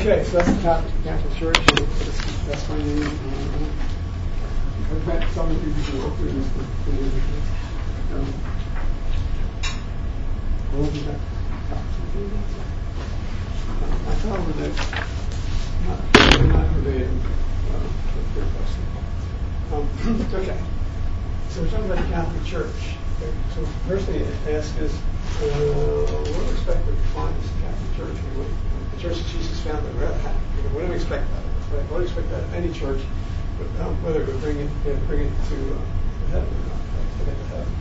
Okay, so that's the Catholic Church. That's my name. I've met some of you who work with this. I found that not verbatim. Okay, so we're talking about the Catholic Church. Okay. So the first thing to ask is, what do we expect to find as the Catholic Church? The Church that Jesus founded, what do we expect out of it? Right? What do we expect out of any church, whether we bring it to heaven or not, to get to heaven?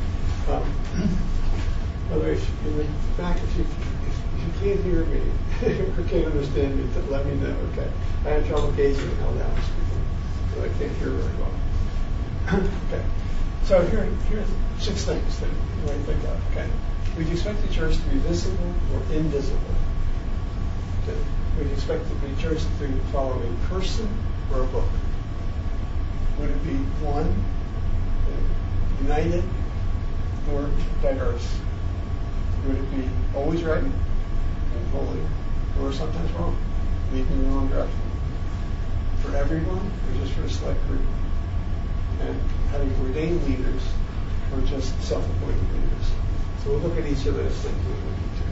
By the way, in the fact, if you can't hear me or can't understand me, let me know. Okay, I have trouble gazing and how loud I'm speaking, so I can't hear very well. Okay, so here are 6 things that you might think of. Okay, would you expect the church to be visible or invisible? Okay. Would you expect the church to follow a person or a book? Would it be one, united, or diverse? Would it be always right and holy, or sometimes wrong, leading in the wrong direction? For everyone, or just for a select group? And having ordained leaders, or just self-appointed leaders? So we'll look at each of those things in more detail.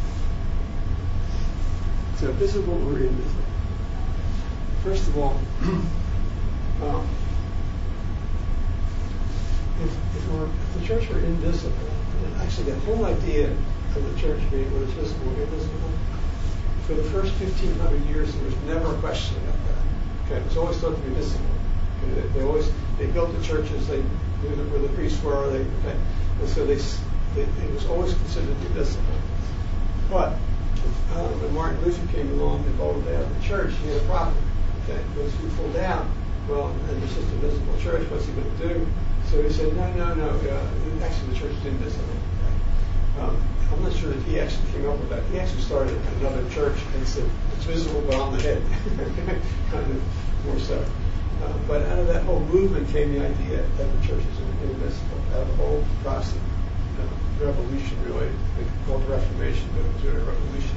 So visible or invisible? First of all, if the church were invisible, actually the whole idea of the church being whether it's visible or invisible, for the first 1,500 years there was never a question about that. Okay, it was always thought to be visible. Okay, they built the churches, they knew where the priests were, and so it was always considered to be visible. But when Martin Luther came along and bolted out the church, he had a problem. Okay, because he pulled out, and it's just a visible church. What's he going to do? So he said, no. Actually, the church is invisible. Okay? I'm not sure that he actually came up with that. He actually started another church and said it's visible, but on the head, kind of more so. But out of that whole movement came the idea that the church is invisible. Out of the whole Protestant revolution, really, they called the Reformation, but it was really a revolution.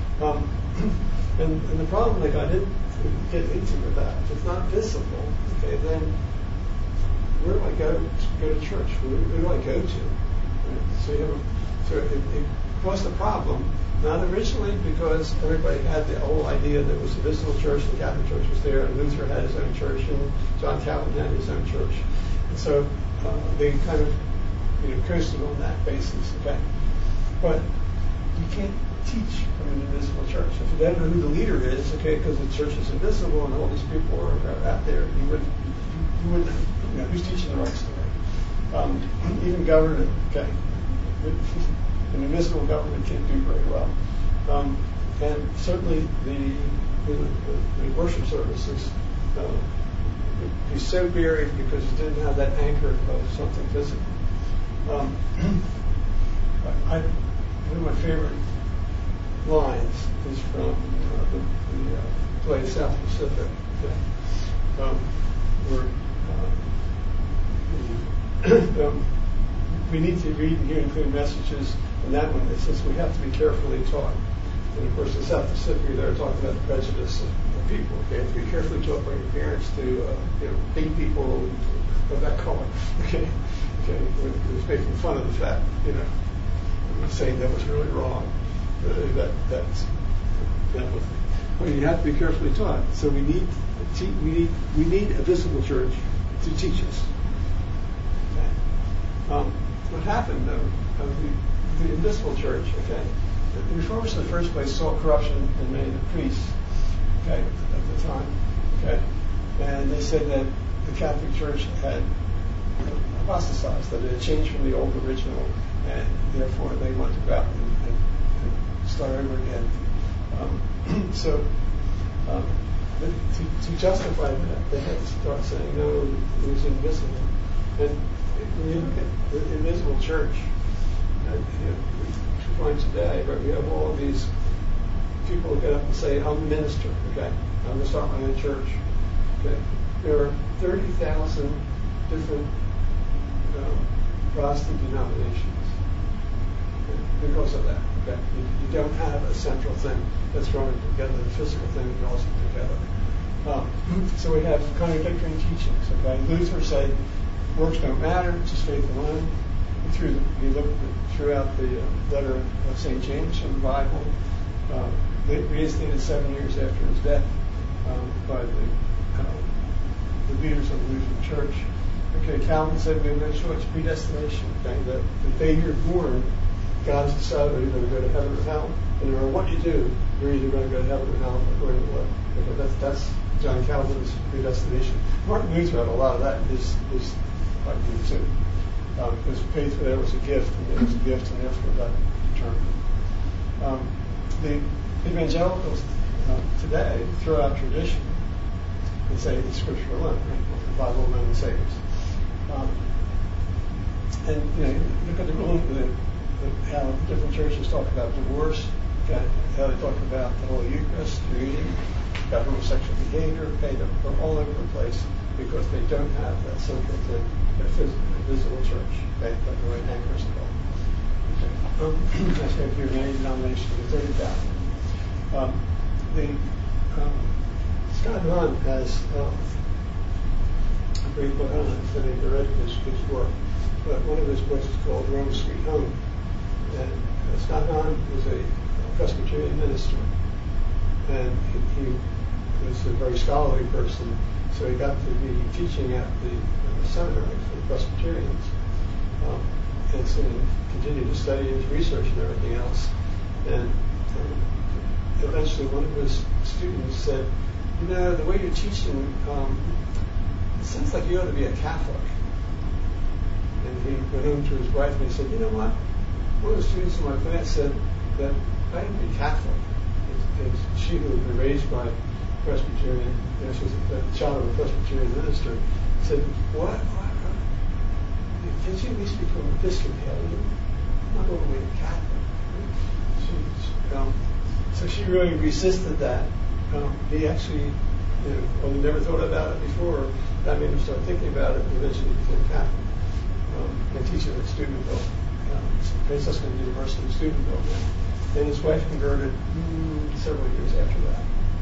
And the problem they got into with that, if it's not visible, okay, then where do I go to church? Who do I go to? Right? So it caused a problem. Not originally because everybody had the whole idea that it was a visible church, the Catholic Church was there, and Luther had his own church, and John Calvin had his own church. And so they kind of coasted on that basis, okay? But you can't teach from an invisible church. If you don't know who the leader is, okay, because the church is invisible and all these people are out there, you wouldn't know who's teaching the right story. Even government, okay? An invisible government can't do very well. And certainly the worship services would be so buried because you didn't have that anchor of something physical. One of my favorite lines is from the play South Pacific, where we need to read and hear and clear messages. And that one, it says we have to be carefully taught. And of course, in South Pacific, they're talking about the prejudice of people. Okay, have to be carefully taught by your parents to hate people of that color. Okay. It was making fun of the fact, saying that was really wrong. Well, you have to be carefully taught. So we need a visible church to teach us. Okay. What happened though? The invisible church, okay. The Reformers in the first place saw corruption in many of the priests, okay, at the time, okay, and they said that the Catholic Church had apostatized, that it had changed from the old original, and therefore they wanted to go out and start over again. To justify that, they had to start saying, no, it was invisible. And when you look at the invisible church, we find today, but we have all of these people who get up and say, I'm a minister, okay, I'm going to start my own church. Okay. There are 30,000 different Protestant denominations. Okay. because of that. Okay? You don't have a central thing that's growing together, the physical thing that draws it together. So we have contradictory teachings. Okay, Luther said works don't matter, just faith alone. You look throughout the letter of St. James from the Bible, reinstated 7 years after his death by the leaders of the Lutheran Church. Okay, Calvin said we have no choice, predestination. Okay, that the day you're born, God has decided whether you're going to go to heaven or hell, and no matter what you do, you're either going to go to heaven or hell according to what. Okay, that's John Calvin's predestination. Martin Luther had a lot of that in his like too. Because faith for there was a gift, and there was a gift, and therefore that determined. The evangelicals today throw out tradition and say it's Scripture alone, right? The Bible alone saves. And look at how different churches talk about divorce, okay? How they talk about the Holy Eucharist, communion, about homosexual behavior. Okay, they're all over the place because they don't have that central thing, that visible church, okay, like the right anchors of all. Okay. I say here, many denominations of 30,000. Scott Hahn has a great book. I don't know if any of you read his work, but one of his books is called Rome Sweet Home. And Scott Hahn was a Presbyterian minister, and he was a very scholarly person, so he got to be teaching at the seminary for the Presbyterians. And so he continued to study his research and everything else. And eventually one of his students said, the way you're teaching, it seems like you ought to be a Catholic. And he went home to his wife and he said, you know what? One of the students in my class said that I had to be Catholic. And she who had been raised by Presbyterian, she was a child of a Presbyterian minister, said, what? Can't you at least become Episcopalian? Not all the way to Catholic. So she really resisted that. He actually, he never thought about it before. That made him start thinking about it, and eventually became Catholic. And teaching at Steubenville, Franciscan University of Steubenville. And his wife converted several years after that.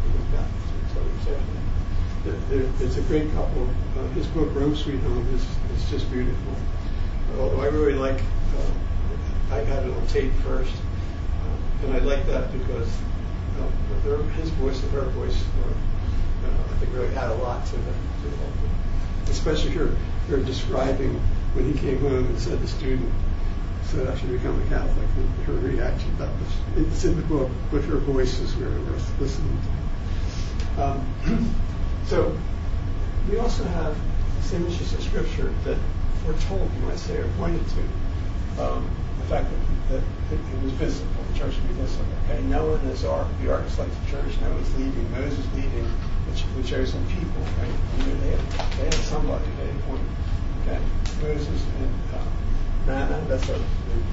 It's a great couple. His book, Rome Sweet Home, is just beautiful. Although I really like, I got it on tape first, and I like that because his voice and her voice I think really add a lot to it. Especially her describing when he came home and said the student said I should become a Catholic, and her reaction, it's in the book, but her voice is really worth listening to. So we also have some images of Scripture that we're told, you might say, or pointed to. The fact that it was visible, the church would be visible. Okay, Noah and his ark, the ark is like the church. Noah's leading, Moses leading the chosen people. Right? They had somebody. They had point. Okay, Moses and manna. That's what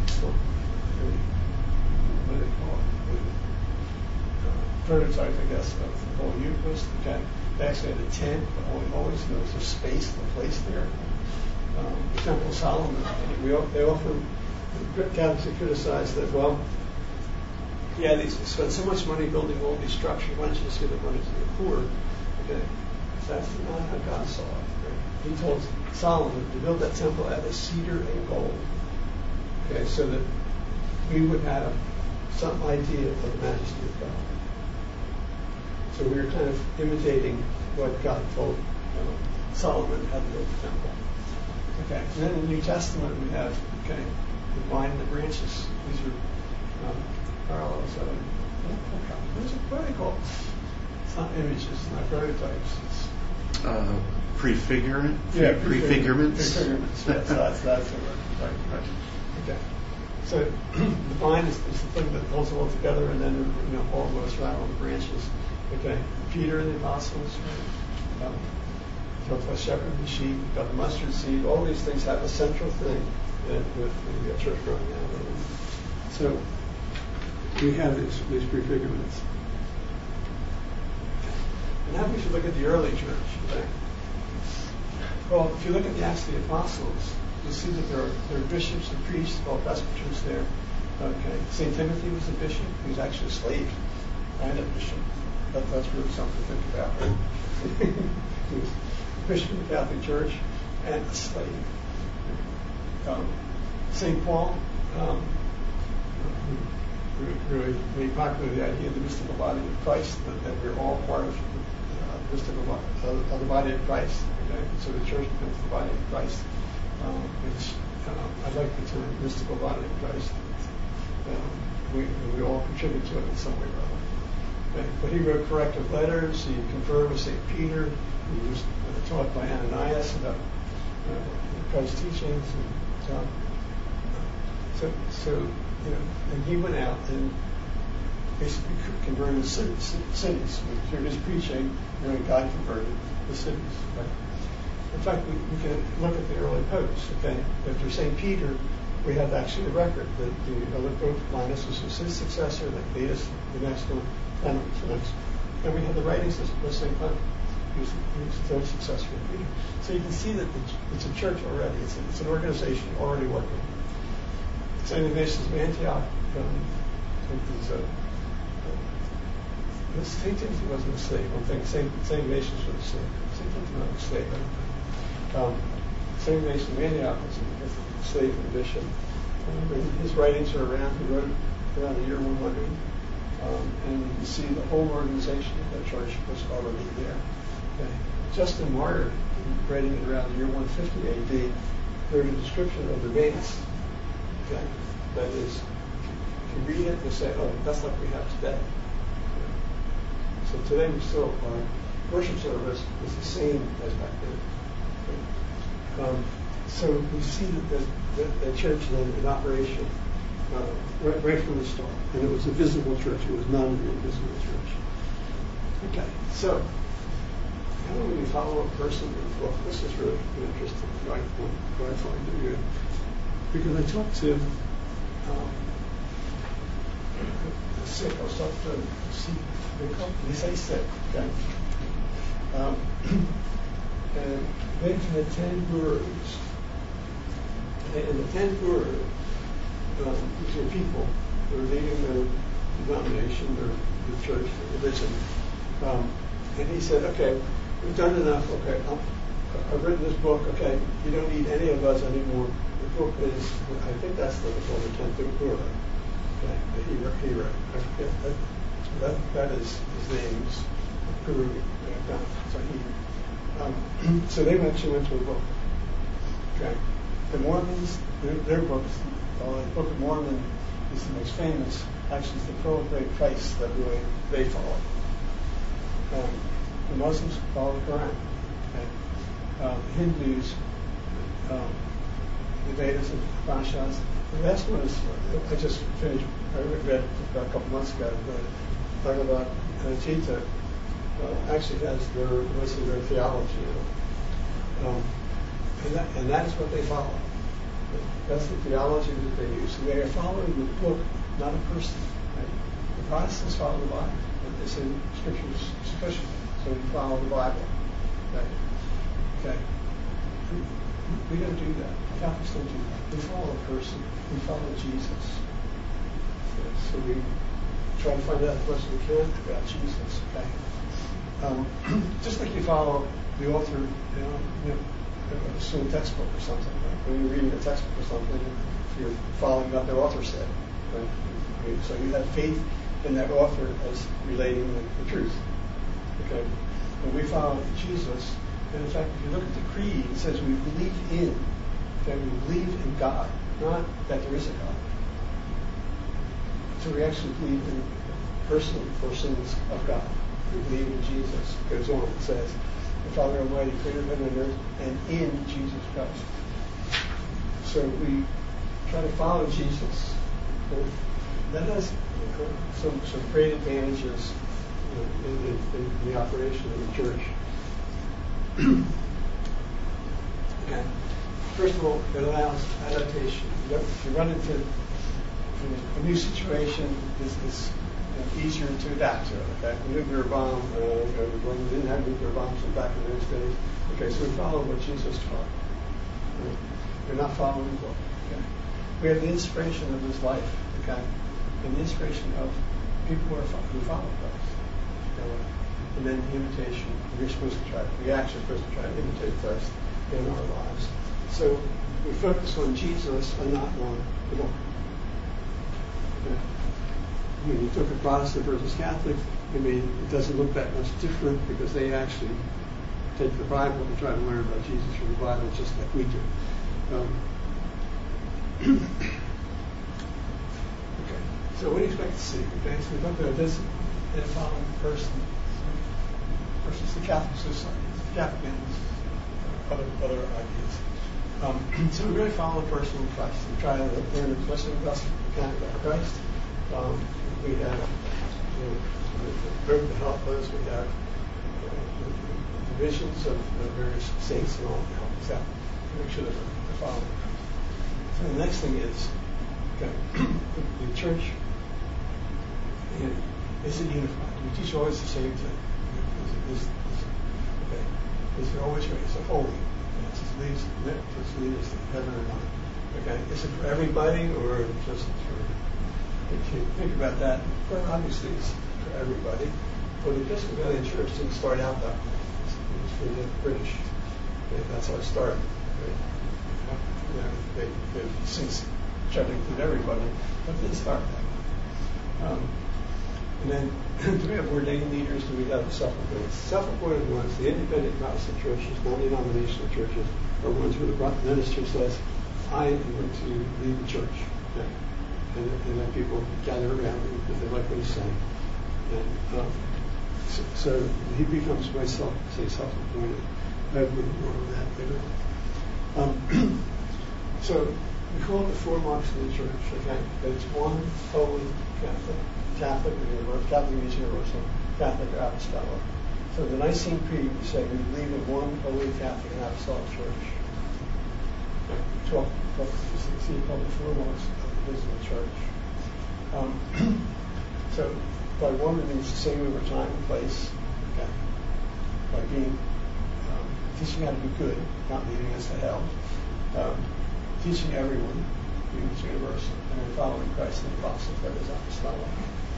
do they call it? Prototype, I guess, of the Holy Eucharist. Okay, they actually had a tent, the Holy Holies, and there was a space, the place there. The Temple of Solomon. They often Catholics criticize that. Well, yeah, they spend so much money building all these structures. Why don't you just give the money to the poor? Okay, that's not how God saw it. Right? He told Solomon to build that temple out of cedar and gold. Okay, so that we would have some idea of the majesty of God. So we were kind of imitating what God told Solomon how to build the temple. Okay, and then in the New Testament we have the vine and the branches. These are parallels. What are they called? It's not images, it's not prototypes. It's prefigurement. Yeah, prefigurements. Prefigurements. Yes, that's the word. Right. Okay. So the vine is the thing that holds it all together, and then all goes around all the branches. Okay. Peter and the apostles. Right? Talks about shepherd and sheep. Got the mustard seed. All these things have a central thing with the church growing out. So we have these prefigurements. Now we should look at the early church. Okay? Well, if you look at the Acts of the Apostles, you'll see that there are bishops and priests called presbyters there. Okay. St. Timothy was a bishop. He was actually a slave and a bishop. That's really something to think about. Right? He was a bishop of the Catholic Church and a slave. St. Paul really made popular the idea of the mystical body of Christ, that we're all part of the mystical of the body of Christ. Okay? So the church becomes the body of Christ. Which I like the term mystical body of Christ. We all contribute to it in some way or other. Okay? But he wrote corrective letters. He conferred with St. Peter. He was taught by Ananias about Christ's teachings. And, and he went out and basically converted cities. Through his preaching, God converted the cities. Right? In fact, we can look at the early popes. Okay, after St. Peter, we have actually a record that the other Pope Linus was his successor, that Beatus, the next one, and we have the writings of St. Clement. He was the third successor of Peter. So you can see that it's a church already. It's an organization already working. St. Ignatius of Antioch St. Timothy wasn't a slave. I think St. Ignatius was a slave. St. Timothy was a slave. St. Ignatius of Antioch was a slave and bishop. His writings are around. He wrote around the year 100. And you can see the whole organization of the church was already there. Okay. Justin Martyr, writing it around the year 150 AD, wrote a description of the Mass. Okay. That is, if you read it, you say, oh, that's like we have today. So today we still, our worship service is the same as back then. So we see that the church then in operation right from the start. And it was a visible church. It was not an invisible church. Okay, so how do we follow a person? Well, this is really interesting. I find it good. Because I talked to sick. I was talking to see. They say sick. Okay. And they've had 10 gurus. And the 10 gurus, these are people who are leading their denomination, their church, their religion. And he said, okay, we've done enough. Okay, I've written this book. Okay, you don't need any of us anymore. The book is, I think that's what they call the 10th guru. Okay, he wrote. I forget that is his name. Is Guru. So they actually went to a book. Okay, the Mormons, their books, the Book of Mormon is the most famous. Actually, it's the Pearl of Great Price that really they follow. The Muslims follow the Quran. Okay? The Hindus, the Vedas and Upanishads. The last one is, I just finished, I read about a couple months ago, the Bhagavad Gita actually has most of their theology in it. And that is what they follow. That's the theology that they use. So they are following the book, not a person. Right? The Protestants follow the Bible. They say Scripture is sufficient, so we follow the Bible. Okay. We don't do that. Catholics don't do that. We follow a person. We follow Jesus. Okay? So we try to find out as much as we can about Jesus. Okay. Just like you follow the author, a textbook or something. Right? When you're reading a textbook or something, you're following what the author said. Right? So you have faith in that author as relating the truth. Okay. And we follow Jesus. And in fact, if you look at the creed, it says we believe in. Okay, we believe in God, not that there is a God. So we actually believe in persons of God. We believe in Jesus. It goes on. It says, the Father Almighty, creator of heaven and earth, and in Jesus Christ. So we try to follow Jesus. That has some great advantages in the operation of the church. Okay. First of all, it allows adaptation. If you run into a new situation, it's easier to adapt to it. Okay? A nuclear bomb, when we didn't have nuclear bombs back in those days. Okay, so we follow what Jesus taught. Right? We're not following the book. Okay? we have the inspiration of his life, okay, and the inspiration of people who follow Christ. You know, and then the imitation, we actually supposed to try to imitate Christ in our lives. So we focus on Jesus and not on the book. Okay. When you took a Protestant versus Catholic, it doesn't look that much different because they actually take the Bible and try to learn about Jesus from the Bible just like we do. Okay, so what do you expect to see? Okay, so we looked at this in a following person versus the Catholic society, the Catholic and other ideas. So we really follow the person of Christ. We try to learn as much as possible about Christ. We have the group to help us. We have the visions of the various saints and all to help us out to make sure that we're following Christ. So the next thing is, okay, the church is it unified? We teach always the same thing. Is it always right? Is it holy? It leads to heaven or not? Okay, is it for everybody or just for? If you think about that, well, obviously it's for everybody. But the Episcopalian Church didn't start out that way. It was for the British. Okay, that's how it started. Right? They've since tried to include everybody, but it didn't start that way. And then, do we have ordained leaders? Do we have self-appointed? Self-appointed ones, the independent Protestant churches, non-denominational churches, are ones where the minister says, I am going to lead the church. Okay? And then people gather around him because they like what he's saying. And so he becomes self-appointed. I wouldn't go over that later. So we call it the four marks of the church. Okay, but it's one holy Catholic means universal, Catholic or apostolic. So the Nicene Creed, we say we believe in one holy Catholic and apostolic church. See, called the four marks of the visible church. So by one, it means the same over time and place. Okay. By being teaching how to be good, not leading us to hell. Teaching everyone, being universal, and then following Christ and the apostles, that is apostolic.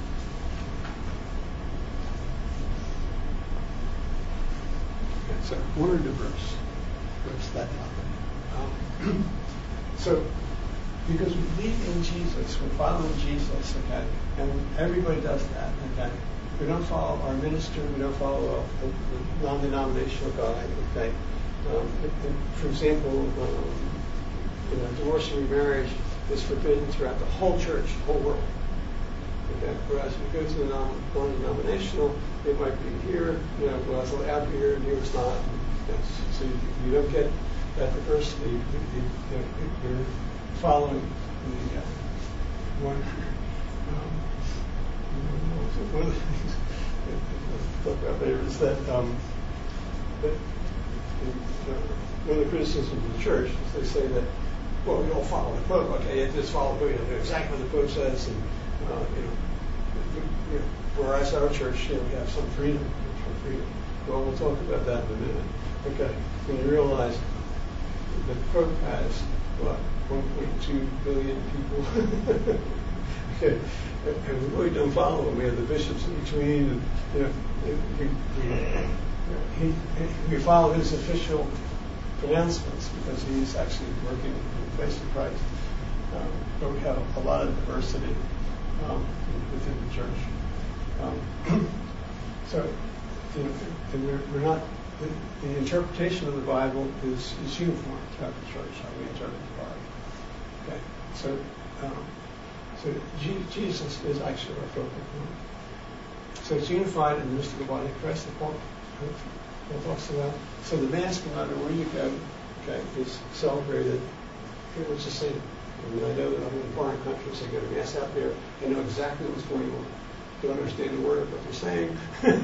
So we're diverse. What's that topic? So, because we believe in Jesus, we're following Jesus, okay, and everybody does that, okay. We don't follow our minister, we don't follow a non-denominational guy, okay. For example, divorce and remarriage is forbidden throughout the whole church, the whole world. Okay. Whereas if you go to the non-denominational, it might be here, well, it's allowed here, and here it's not. So you don't get that diversity. You're following the one of the things we'll talk about later is that one of the criticisms of the church is they say that, well, we all follow the Pope. Okay, you just follow the Pope. You know exactly what the Pope says, and whereas our church, we have some freedom. Well, we'll talk about that in a minute. Okay, when you realize the Pope has what 1.2 billion people. Okay, and we really don't follow him. We have the bishops in between, and we follow his official pronouncements because he's actually working in the face of Christ. But we have a lot of diversity within the church. So, we're not. The interpretation of the Bible is uniform throughout the church. How we interpret the Bible. Okay, so Jesus is actually our focal point. So it's unified in the mystical body of Christ. Paul talks about. So the Mass, no matter where you go, okay, is celebrated pretty much the same. I mean, I know that I'm in foreign countries. I go to Mass out there. I know exactly what's going on. Don't understand a word of what they're saying.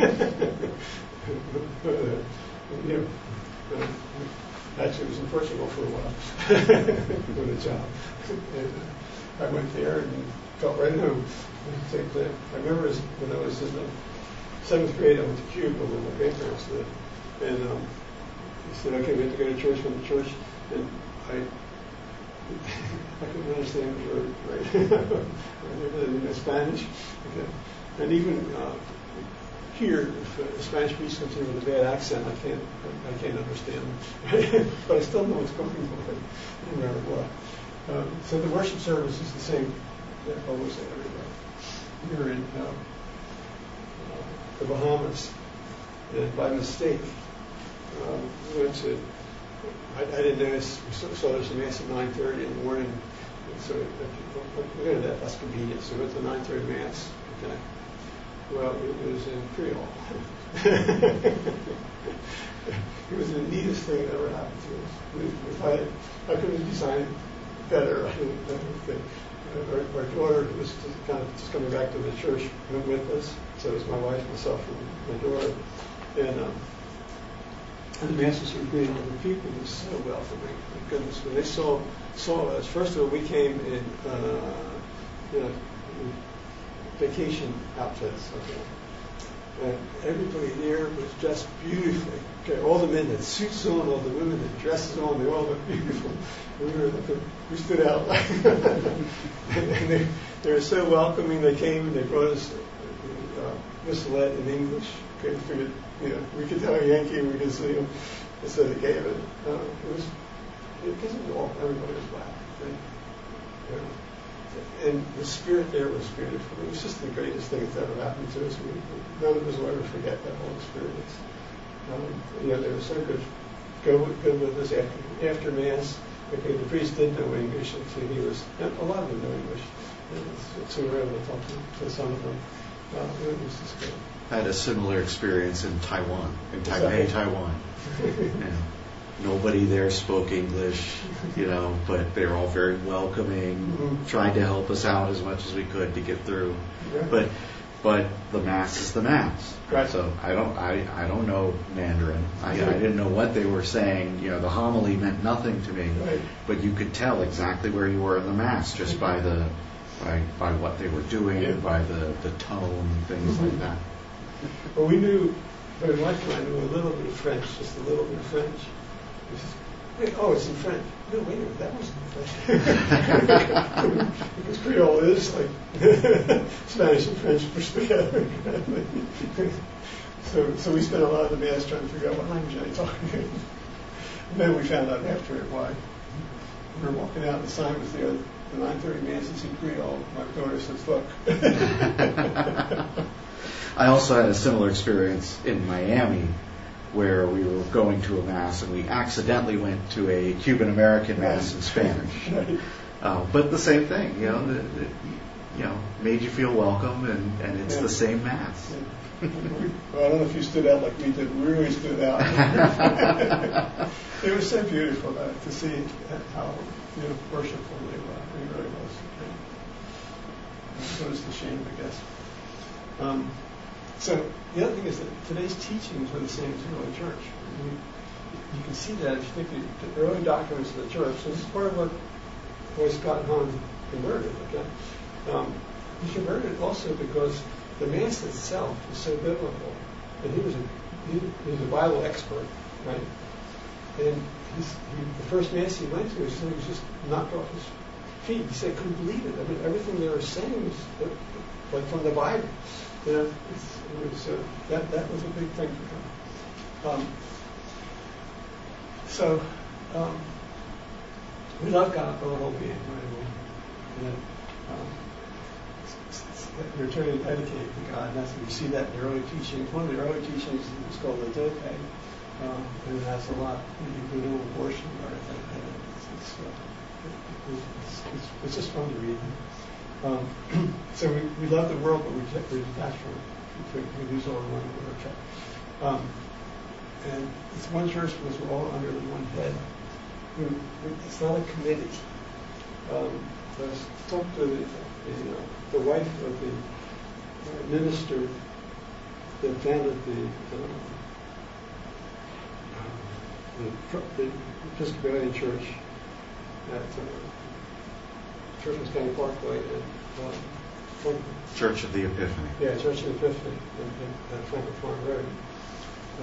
Actually, I was in Portugal for a while doing a job. And I went there and felt right at home. I remember when I was in the 7th grade, I went to Cuba where my grandparents lived. And he said, okay, we have to go to church. Went to church. And I couldn't understand the word, right? In Spanish. Okay. And even here, if a Spanish priest comes in with a bad accent, I can't understand them. But I still know what's going on, no matter what. So the worship service is the same almost everywhere. You're in the Bahamas, and by mistake, we went to. I didn't notice. We saw there's a mass at 9:30 in the morning. So that's convenient. So we went to 9:30 mass. Okay. Well, it was in Creole. It was the neatest thing that ever happened to us. If I could have designed it better. I think. Our daughter was just coming back to the church, went with us. So it was my wife, myself, and my daughter. And the masses were greeting other people. It was so welcoming. My goodness, when they saw us, first of all, we came in vacation outfits. Okay. And everybody there was dressed beautifully. Okay, all the men had suits on, all the women had dresses on. They all looked beautiful. We stood out. And they were so welcoming. They came and they brought us Whistlet in English. Okay, we figured, we could tell a Yankee and we could see him. And so they gave it. Because everybody was black. Right? And the spirit there was beautiful. It was just the greatest thing that's ever happened to us. None of us will ever forget that whole experience. They were so good. Go with us after Mass. Okay, the priest did know English, and so a lot of them know English. So we were able to talk to some of them. It was just good. I had a similar experience in Taiwan, in Taipei, Taiwan. Nobody there spoke English, but they were all very welcoming, tried to help us out as much as we could to get through. Yeah. But the Mass is the Mass. Right. So I don't know Mandarin. I didn't know what they were saying. The homily meant nothing to me. Right. But you could tell exactly where you were in the Mass just by what they were doing, by the tone, things like that. Well, we knew, my wife and I knew a little bit of French, just a little bit of French. It's in French. No, wait a minute, that wasn't in French. Because Creole is like Spanish and French pushed together. So we spent a lot of the Mass trying to figure out what language I talking. And then we found out after it why. We were walking out, the sign was there, the 9:30 Mass is in Creole. My daughter says, look. I also had a similar experience in Miami, where we were going to a Mass and we accidentally went to a Cuban American Mass in Spanish. But the same thing, made you feel welcome, and it's the same Mass. Well, I don't know if you stood out like we did. We really stood out. It was so beautiful to see how worshipful they were. It really was. So it's the shame, I guess. So the other thing is that today's teachings are the same as the early church. You can see that if you think the early doctrines of the church. So this is part of what Scott Hahn converted. Okay, he converted also because the Mass itself is so biblical, and he was a Bible expert, right? And the first Mass he went to, he said he was just knocked off his feet. He said, couldn't believe it. I mean, everything they were saying was like from the Bible. That was a big thing for him. We love God with our whole being, right? We're trying to dedicate to God, and that's what you see that in the early teachings. One of the early teachings is called the Dope, and that's a lot. You can do abortion, or it's just fun to read. So we love the world, but we're detached from it. We lose all the one word. And it's one church because we're all under one head. It's not a committee. I talked to the wife of the minister that founded the Episcopalian Church at Churchman's County Parkway at Church of the Epiphany. Yeah, Church of the Epiphany at Franklin Farm Road.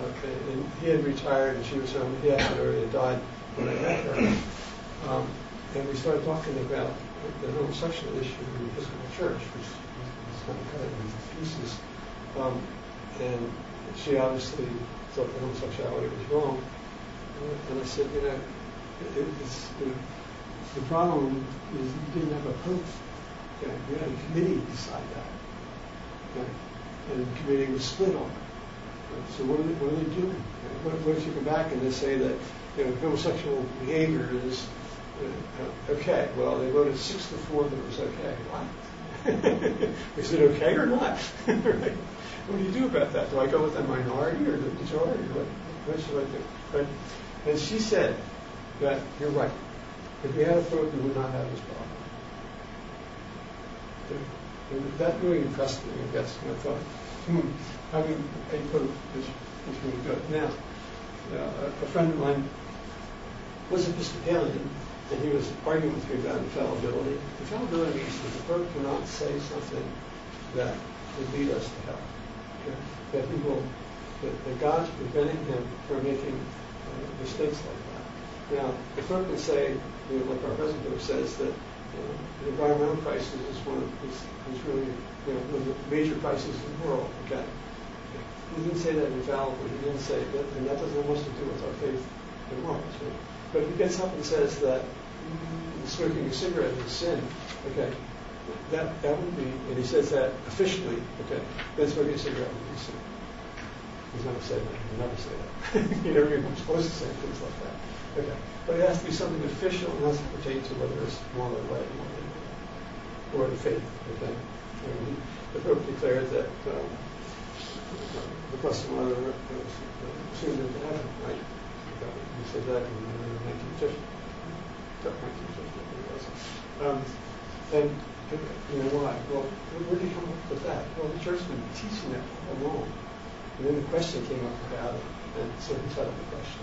And he had retired, and she was home. He actually already died when I met her. and we started talking about the homosexual issue in the Episcopal Church, which was kind of cut into pieces. And she obviously thought that homosexuality was wrong. And I said, the problem is you didn't have a pope. Okay? You had a committee decide that. Okay? And the committee was split on it. So what are they doing? What if you come back and they say that homosexual behavior is okay? Well, they voted 6-4 that it was okay. What? Is it okay or not? Right? What do you do about that? Do I go with the minority or the majority? What should I do? Right? And she said that you're right. If we had a pope, we would not have this problem. And that really impressed me, I guess. And I thought, having a pope is really good. Now, a friend of mine was Episcopalian, and he was arguing with me about infallibility. Infallibility means that the pope cannot say something that would lead us to hell. Okay? That God's preventing him from making mistakes like that. Now, the pope can say, like our president says, that the environmental crisis is really one of the major crises in the world. Okay, he didn't say that infallibly. He didn't say that, and that doesn't have much to do with our faith and morals. Right? But if he gets up and says that smoking a cigarette is sin, okay, that would be, and he says that officially, okay, then smoking a cigarette would be sin. He's never said that. He'll never say that. You're never supposed to say things like that. Okay, but it has to be something official and has to pertain to whether it's moral or right or the faith. Okay, and the Pope declared that the Blessed Mother was soon into heaven. Right? He said that in 1950. And why? Well, where did he come up with that? Well, the Church's been teaching that all along. And then the question came up about it, and so he settled the question.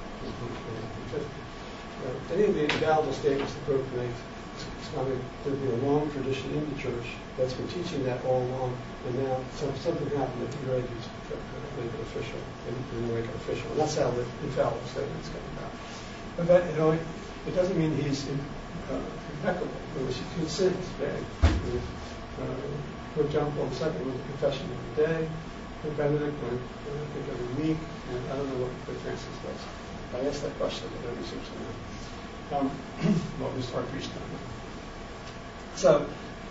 Any of the infallible statements the Pope makes, there'd be a long tradition in the Church that's been teaching that all along, and now something happened that he ready to make it official, and make it official. And that's how the infallible statements come about. But that, it doesn't mean he's impeccable. He could sin today. Pope John Paul II went to confession every day. Pope Benedict went, I think, every week, and I don't know what Pope Francis does. I asked that question at every 6 months. What was our priest time? So,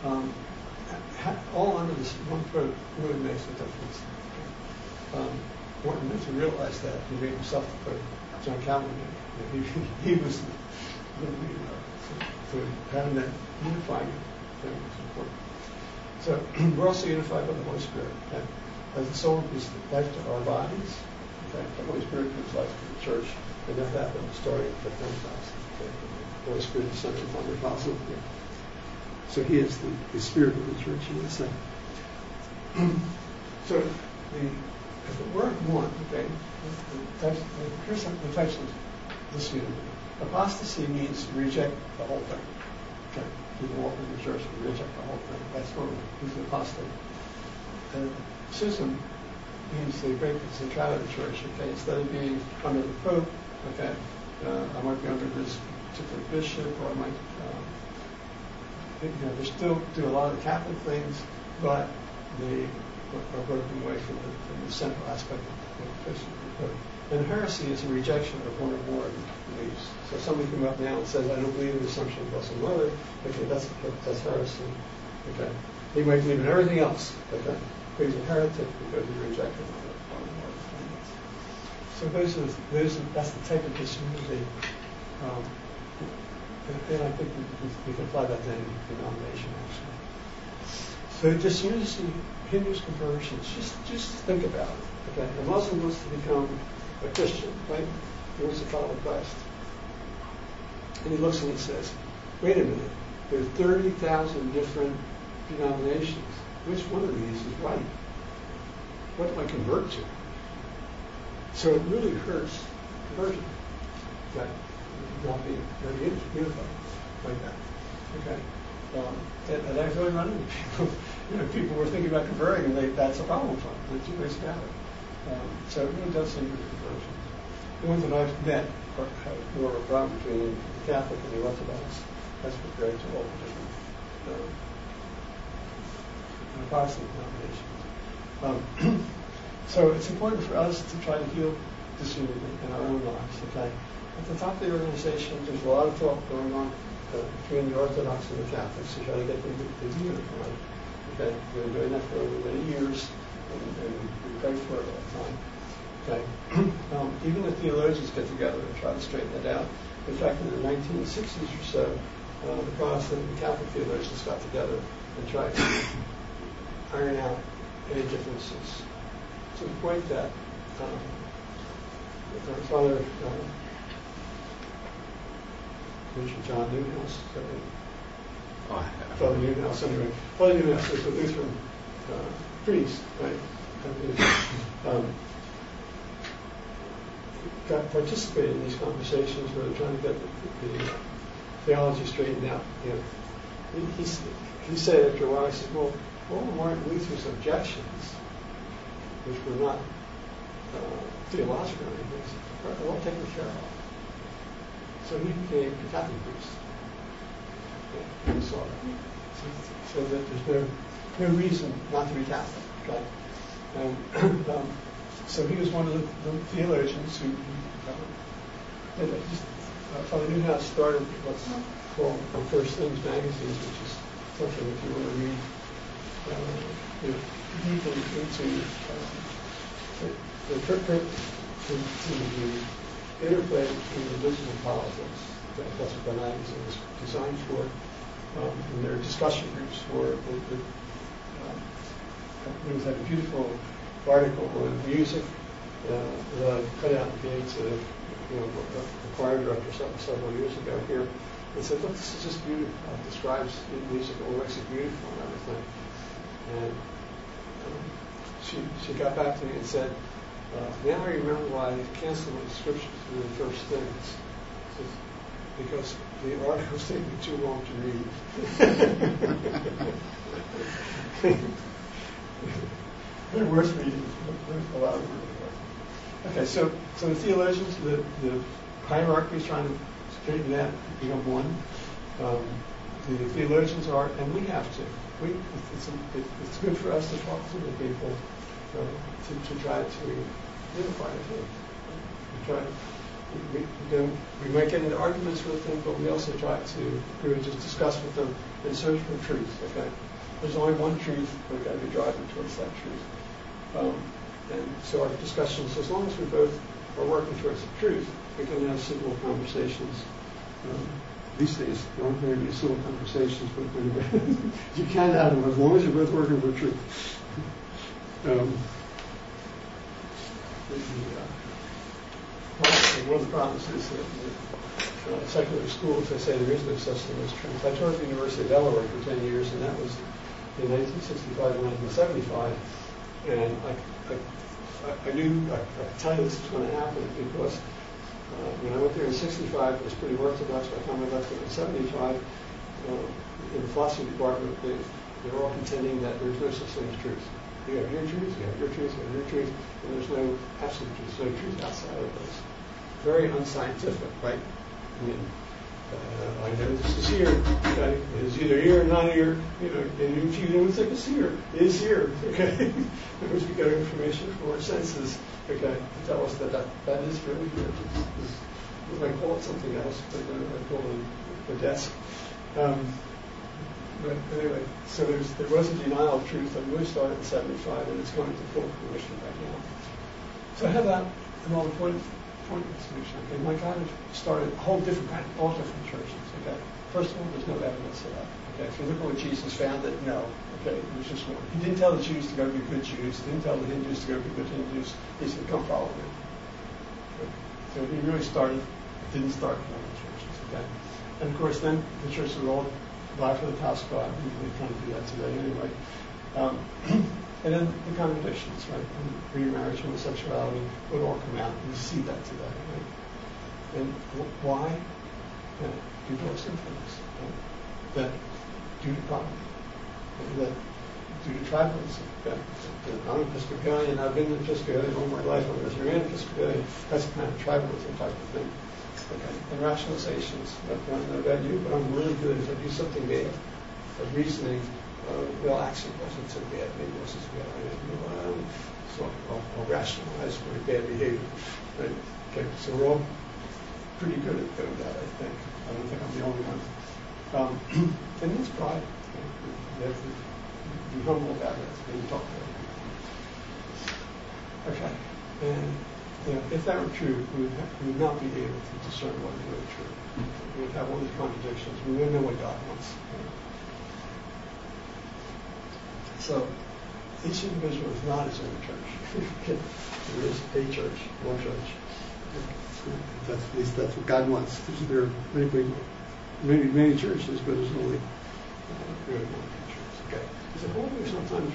all under this one Pope really makes a difference. Important to realize that he made himself the Pope. John Calvin did. He was the leader. So having that unifying thing is important. So we're also unified by the Holy Spirit. Okay? As the soul gives life to our bodies, okay, the Holy Spirit gives life to the Church. And that happened starting at Pentecost. Okay? The Holy Spirit descended upon the apostle. Okay? So he is the Spirit of the Church, you would say. So if it weren't one, okay, here's the types of this unity. Apostasy means to reject the whole thing. Okay? People walk in the Church and reject the whole thing. That's what is the apostate. Schism means they break the centrality of the Church. Okay, instead of being under the Pope, okay, I might be under this particular bishop, or I might, they still do a lot of the Catholic things, but they are broken away from the central aspect of the Pope. And heresy is a rejection of one or more beliefs. So somebody comes up now and says, I don't believe in the Assumption of the Blessed Mother. Okay, that's heresy. Okay, he might believe in everything else. Okay. But he's a heretic because he rejected one or more things. So that's the type of disunity. And I think we can apply that to any denomination, actually. So disunity hinders conversions. Just think about it. Okay, a Muslim wants to become a Christian, right? He wants to follow Christ. And he looks and he says, wait a minute, there are 30,000 different denominations. Which one of these is right? What do I convert to? So it really hurts conversion. Okay? Not being very unified like that. Okay? And I've really run into people. People were thinking about converting, and that's a problem for them. They're too ways about it. So it really does hinder conversion. The ones that I've met were a problem between the Catholic and the Orthodox. Presbyterian to all the different Protestant denominations. So it's important for us to try to heal disunity in our own lives. Okay, at the top of the organization, there's a lot of talk going on between the Orthodox and the Catholics to try to get them to unify. Okay, we've been doing that for over many years, and we pray for it all the time. Okay, even the theologians get together and try to straighten it out. In fact, in the 1960s or so, the Protestant and Catholic theologians got together and tried to iron out any differences. To the point that Father Richard John Newhouse, Father Newhouse, anyway, Father Newhouse is a Lutheran priest, right? Participated in these conversations where they're trying to get the theology straightened out. You know, he said after a while, he said, well, all of Martin Luther's objections, which were not theological or anything, are all taken care of. So he became a Catholic priest. Yeah, we saw that. So that there's no reason not to be Catholic. Okay? So he was one of the theologians who Father Newhouse started what's called the First Things magazines, which is something if you want to read deeply into the interplay between religion and politics. That's what the magazine is designed for. And there are discussion groups for there was a beautiful article on music that I cut out and gave to a choir director several years ago here. And said, look, this is just beautiful. It describes music, it makes it beautiful and everything. And she got back to me and said, now I remember why I canceled the scriptures through the First Things. Because the articles take me too long to read. They're worth reading. A lot of them are worth. Okay, so the theologians, the hierarchy is trying to straighten that, become one. The theologians are, and we have to. It's good for us to talk to the people to try to unify the faith. We might get into arguments with them, but we also try to just discuss with them and search for truth. Okay, there's only one truth. We've got to be driving towards that truth. And so our discussions, as long as we both are working towards the truth, we can have civil conversations. These days, there aren't very many civil conversations, but you can have them as long as you're both working for truth. One of the problems is that secular schools, they say there is no such thing as truth. I taught at the University of Delaware for 10 years, and that was in 1965 and 1975. And I knew, I could tell you this was going to happen because when I went there in 65, it was pretty orthodox. By the time I left there in 75, in the philosophy department, they were all contending that there's no such thing as truth. You have your truth, you have your truth, you have your truth, and there's no absolute truth, there's no truth outside of those. Very unscientific, right? I mean, I know this is here, okay? It's either here or not here, and if you don't think it's here, it is here, okay? Because we get our information from our senses, okay, to tell us that is really here. We might call it something else, but I call it the desk. But anyway, so there was a denial of truth that really started in 75, and it's coming to full fruition right now. So I have that in all the point solution. Okay, my kind of started a whole different kind, all different churches. Okay, first of all, there's no evidence of that. Okay, if you look at what Jesus found, that no. Okay, it was just one. He didn't tell the Jews to go be good Jews. He didn't tell the Hindus to go be good Hindus. He said, "Come follow me." Okay. So he really didn't start with all the churches. Okay, and of course, then the churches were all vie for the house of God. They're trying to do that today anyway. And then the contradictions, right? Remarriage, homosexuality would all come out. We see that today, right? And why? People are sinfulness. Right? That due to poverty. That due to tribalism. Okay? I'm Episcopalian. I've been Episcopalian all my life. I'm Episcopalian. That's kind of tribalism type of thing. Okay, and rationalizations. I don't know about you, but I'm really good if I do something bad. Of reasoning, well, actually, it wasn't so bad. Maybe it wasn't so bad. I didn't know. So I'll rationalize my bad behavior. Right? Okay, so we're all pretty good at doing that, I think. I don't think I'm the only one. And that's pride. You have to be humble about it when you talk about it. Okay, and if that were true, we would not be able to discern what is really true. We would have all these contradictions. We wouldn't know what God wants. So each individual is not his own church. There is a church, one church. At least that's what God wants. There are many churches, but there's only really one church. Okay. So why do we sometimes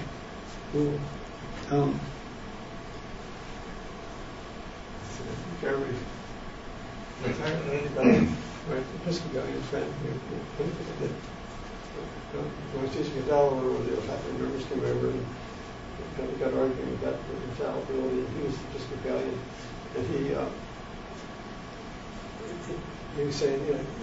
right, Episcopalian friend when I was teaching at Delaware, where the faculty members came over and we got arguing about infallibility, and he was Episcopalian, and he was saying,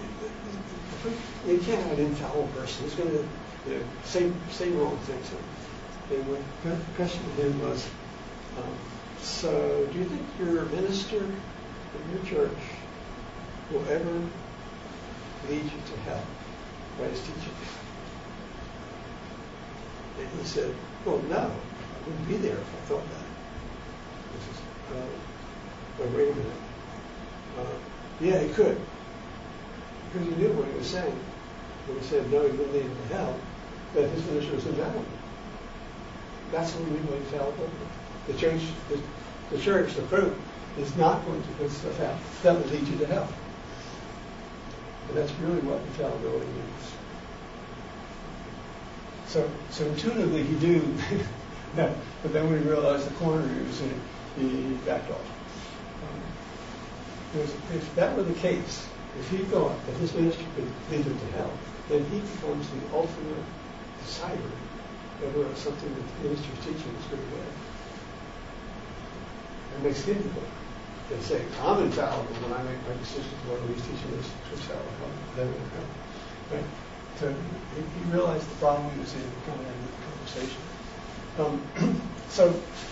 you can't have an infallible person who's going to say wrong things. And my question to him was, so do you think your minister in your church will ever lead you to hell by his teaching? And he said, well, no, I wouldn't be there if I thought that. But wait a minute. Yeah, he could. Because he knew what he was saying. When he said, no, he wouldn't lead him to hell, that his minister was infallible. That's what we mean by infallible. The church, the Pope, is not going to put stuff out that will lead you to hell. And that's really what infallibility means. So intuitively he knew that, but then when he realized the corner he was in, he backed off. If that were the case, if he thought that his ministry could lead him to hell, then he becomes the ultimate decider whether something that the ministry is teaching is good or bad. It makes him look. They say, I'm infallible when I make my decisions whether he's teaching this to infallible. Then we'll go. Right? So he realized the problem he was in coming into the conversation. So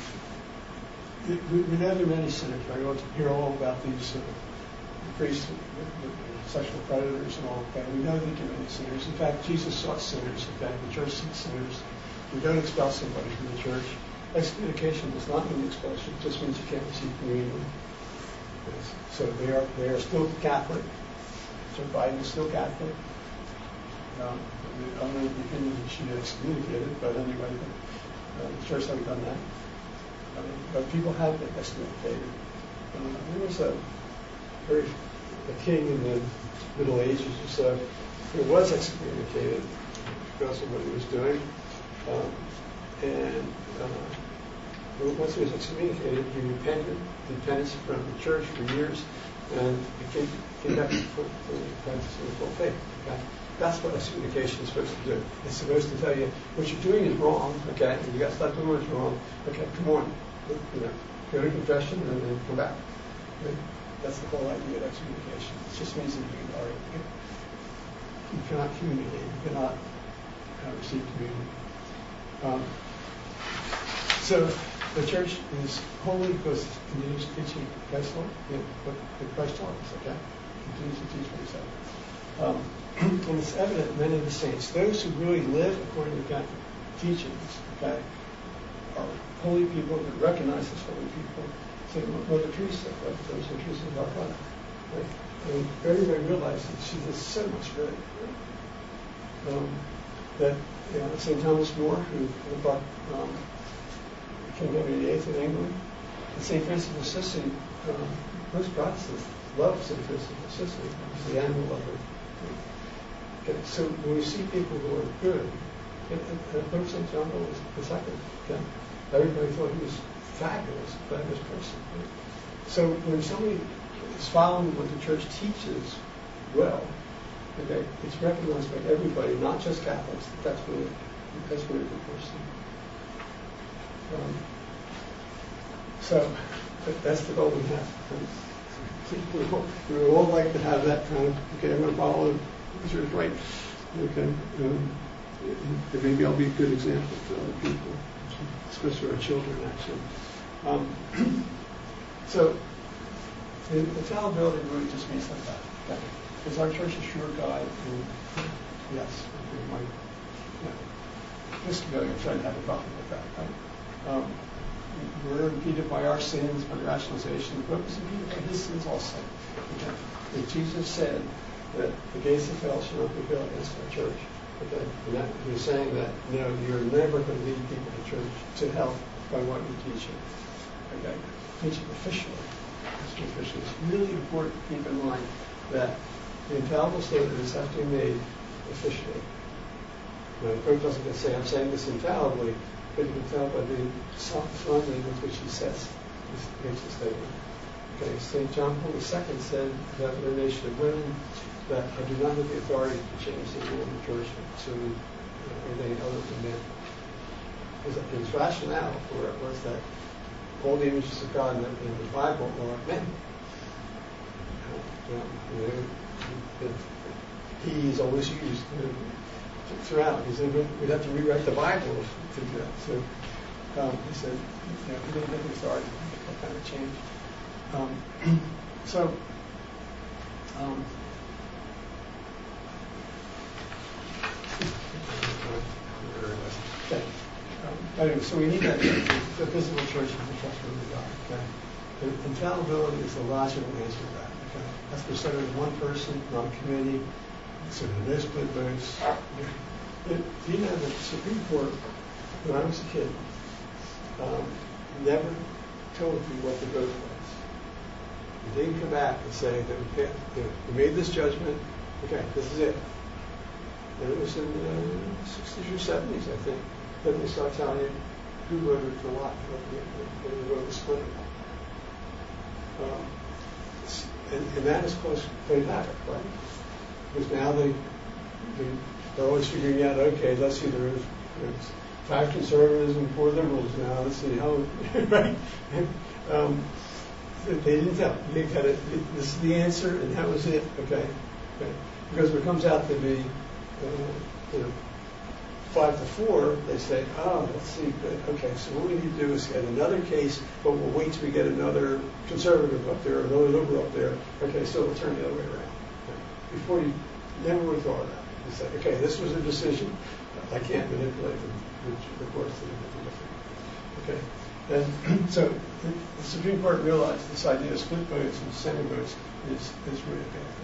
we know there are many sinners. I want to hear all about these priests, the sexual predators and all of that. We know that there are many sinners. In fact, Jesus sought sinners. In fact, the church seeks sinners. We don't expel somebody from the church. Excommunication does not mean expulsion. It just means you can't receive communion. Yes. So they are still Catholic. Joe Biden is still Catholic. I don't know the opinion that she excommunicated, but anyway, the church hasn't done that. But people have been excommunicated. There was a king in the Middle Ages or so who was excommunicated because of what he was doing. Once he was excommunicated, he repented, did penance from the church for years, and came back to practicing the full faith. Okay? That's what excommunication is supposed to do. It's supposed to tell you what you're doing is wrong. Okay, and you got to stop doing what's wrong. Okay, come on, go to confession and then come back. Okay? That's the whole idea of excommunication. It just means that you cannot communicate. You cannot receive communion. So the church is holy because it continues teaching Christ's law, what Christ taught us. Okay, continues to teach what he said. And it's evident in many of the saints. Those who really live according to Catholic teachings, okay, are holy people that recognize as holy people. So Mother Teresa, right? Those are Teresa of Calcutta. Right? And everybody realizes that she does so much good. Right? That St. Thomas More, who brought King Henry VIII in England, and St. Francis of Assisi, most Protestants love St. Francis of Assisi. He's the animal lover. Okay, so when we see people who are good, and Pope St. John Paul was the second. Okay? Everybody thought he was fabulous person. Right? So when somebody is following what the church teaches well, okay, it's recognized by everybody, not just Catholics, that's really a good person. So that's the goal we have. We would all like to have that kind of, okay, I'm going to follow the church right. Okay. And maybe I'll be a good example to other people, especially our children, actually. So, infallibility really just means like that. Okay. Is our church a sure guide? Yes. We might. This going to try to have a problem with that, right? We're impeded by our sins, by rationalization, but we're impeded by his sins also. Okay. And Jesus said that the gates of hell shall not prevail against our church. Okay. And that you're saying that you're never going to lead people to church to hell by what you're teaching. Okay. Teaching officially. It's really important to keep in mind that the infallible statements have to be made officially. Now, the Pope doesn't just say, I'm saying this infallibly, but you can tell by the strong language which he says, he makes a statement. Okay, St. John Paul II said that we're a nation of women, that I do not have the authority to change the rule of the church to anything other than men. His rationale for it was that all the images of God in the Bible are men. He's always used throughout. He said we'd have to rewrite the Bible to do that. So he said, he didn't have the authority to make that kind of change. Okay. Anyway, so we need that the visible church is the trustworthy of God. Okay. The infallibility is the logical answer to that. Okay. That's presented as one person, not a committee. So no split votes. You know, the Supreme Court, when I was a kid, never told me what the vote was. They didn't come back and say that we made this judgment. Okay, this is it. And it was in the 60s or 70s, I think, that they start telling you who voted for what the vote was split. And that is played havoc, right? Because now they're always figuring out, okay, let's see, there's 5 conservatives and 4 liberals now. Let's see how, right? They didn't tell. They got it. This is the answer, and that was it. Okay. Because if it comes out to be 5-4, they say, oh, let's see. Okay, so what we need to do is get another case, but we'll wait till we get another conservative up there, another liberal up there. Okay, so we'll turn the other way around. Okay. Before you never would have thought of that. You say, okay, this was a decision. I can't manipulate the courts to do anything different. Okay. And so the Supreme Court realized this idea of split votes and dissenting votes is really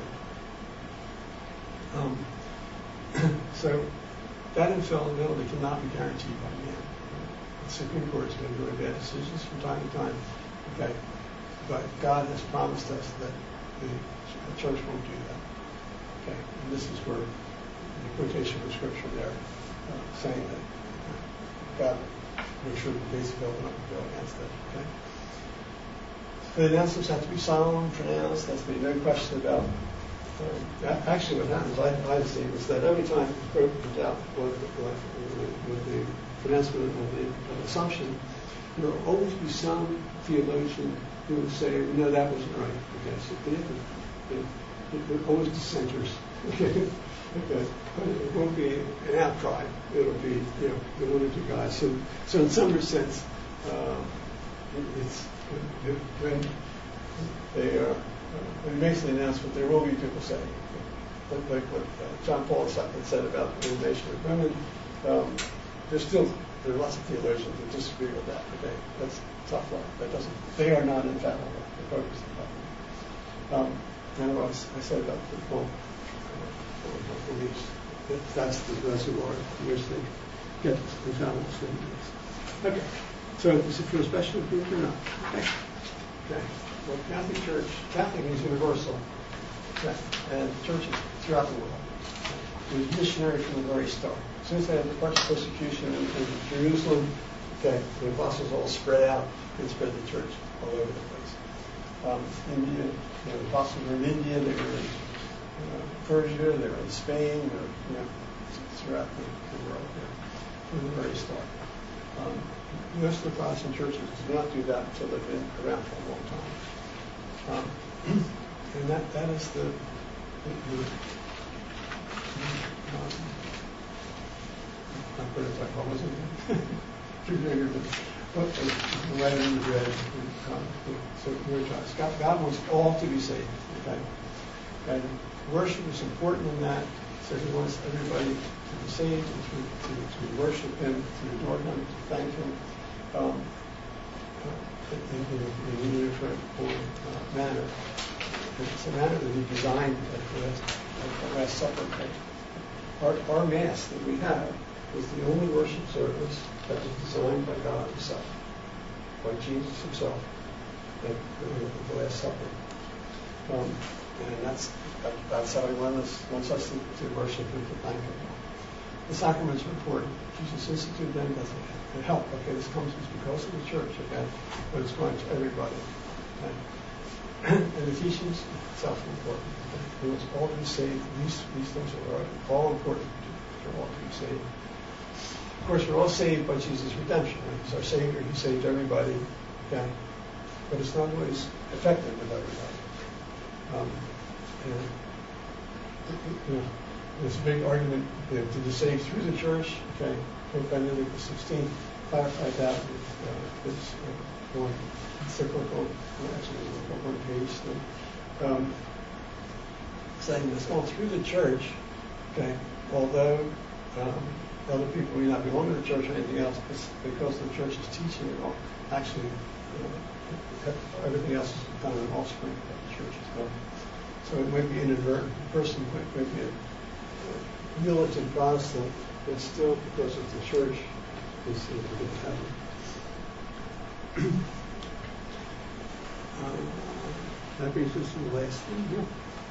a bad thing. So that infallibility cannot be guaranteed by man. The Supreme Court has made really bad decisions from time to time. Okay. But God has promised us that the church won't do that. Okay. And this is where the quotation from Scripture there saying that God make sure the gates of hell will not prevail against it. Okay. The announcements have to be solemn, pronounced. There has to be no question about. Actually, what happens, I see, is that every time the Pope comes out with the pronouncement of the Assumption, there will always be some theologian who will say, no, that wasn't right. Okay, so there are always dissenters. Okay. Okay. But it won't be an outcry. It'll be, the one or two guys. So in some sense, it's when when he makes the announcement, there will be people saying, like what John Paul II said about the ordination of women. There are lots of theologians that disagree with that. Okay, that's tough love. They are not infallible. The Pope is infallible. And what I said about the Pope beliefs, that's the reservoir in which they get infallible statements. Okay, so is it for a special group or not? Okay. Well, Catholic means universal, okay, and churches throughout the world. It was missionary from the very start. As soon as they had a bunch of persecution in Jerusalem, okay, the apostles all spread out and spread the church all over the place. India, the apostles were in India, they were in Persia, they were in Spain, they were, throughout the world, from the very start. Most of the Protestant churches did not do that until they've been around for a long time. and that is the I put it like, what was it? Too bigger, but the right and the red. So we're trying. God wants all to be saved. Okay, and worship is important in that. So He wants everybody to be saved and to worship Him, to adore Him, to thank Him. In a different manner. It's a manner that He designed at the Last Supper. Our Mass that we have is the only worship service that was designed by God Himself, by Jesus Himself, at the Last Supper. And that's how He wants us to worship Him, to thank Him. The sacraments are important. Jesus instituted them to help. Okay, this comes because of the church, okay, but it's going to everybody. Okay? And the teachings itself are important. Okay? He wants all to be saved. These things are all important for all to be saved. Of course, we're all saved by Jesus' redemption. Right? He's our Savior. He saved everybody. Okay, but it's not always effective with everybody. There's a big argument to be saved through the church. Okay, Pope Benedict XVI clarified that with this one encyclical, actually one page, saying it's all through the church. Okay, although other people may not belong to the church or anything else, because the church is teaching it all. Actually, everything else is kind of an offspring of the church as well. So it might be inadvertent. A person might be a militant Protestant, but still, because of the church, is in heaven. That brings us to the last thing here.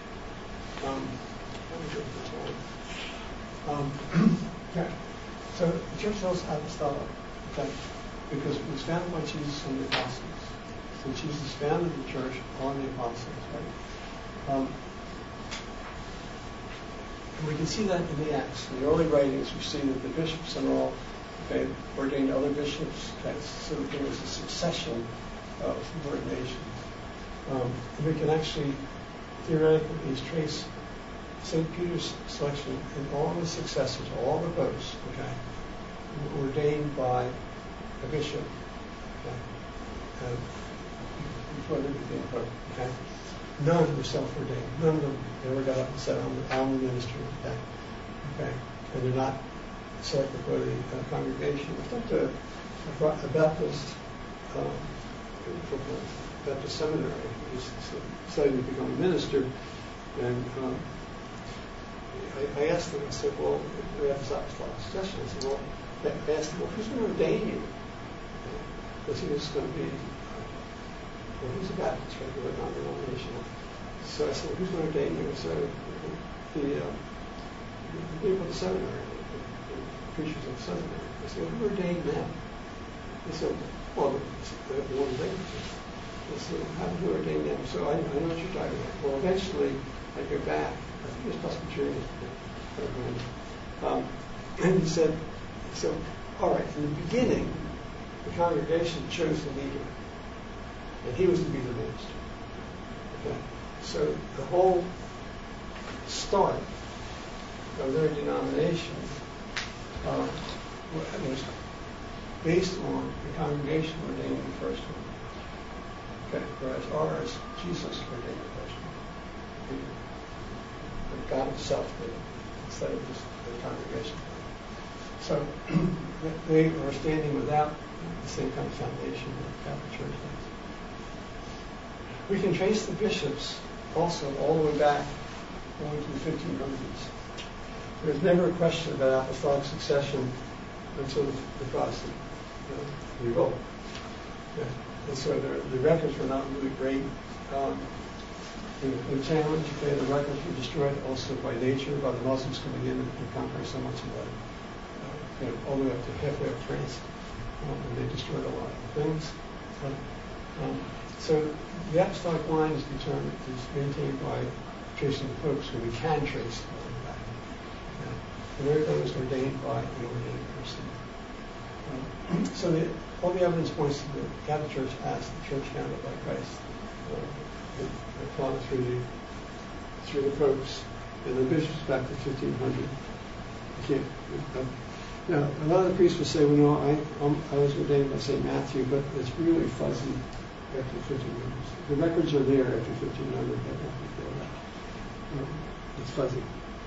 Okay. So the church knows how to start up, okay? Because it was founded by Jesus and the apostles. So Jesus founded the church on the apostles, right? And we can see that in the Acts. In the early writings, we see that the bishops and all, okay, ordained other bishops. Okay, so there was a succession of ordinations. And we can actually theoretically trace St. Peter's selection and all the successors, all the popes, okay, were ordained by a bishop, okay, before they became pope, okay. None were self-ordained. None of them ever got up and said, I'm the minister, okay. And they're not set before the congregation. I think a Baptist Baptist seminary was studying to become a minister, and I asked them, I said, well, we have this apostolic succession. I said, well, I asked him, well, who's going to ordain you? Because he was going to be, well, he's a Baptist, right? He was non-denominational. So I said, well, who's going to ordain you? So the people at the seminary, the preachers at the seminary. I said, well, who ordained them? They said, well, the one they I said, how did you ordain them? So I know what you're talking about. Well, eventually, I go back. I think it was Presbyterian. And he said, so, all right, in the beginning, the congregation chose the leader, and he was to be the minister. Okay? So the whole start of their denomination was based on the congregation ordaining the first one. Okay, whereas ours, Jesus ordained the first one. But God Himself did it, instead of just the congregation. So they are standing without the same kind of foundation that the Catholic Church does. We can trace the bishops also all the way back only to the 1500s. There's never a question about apostolic succession until the Protestant revolt. Yeah. And so the records were not really great. The challenge, okay, the records were destroyed also by nature, by the Muslims coming in and conquering so much of that, all the way up to halfway up France. And they destroyed a lot of things. So the apostolic line is maintained by tracing the popes, who we can trace all the way back. And everybody was ordained by an ordained person. So all the evidence points to the Catholic Church as the church founded by Christ. taught through the popes and the bishops back to 1500. You can't. Now, a lot of the priests will say, well, no, I was ordained by St. Matthew, but it's really fuzzy after 1500. The records are there after 1500, but not before that. It's fuzzy.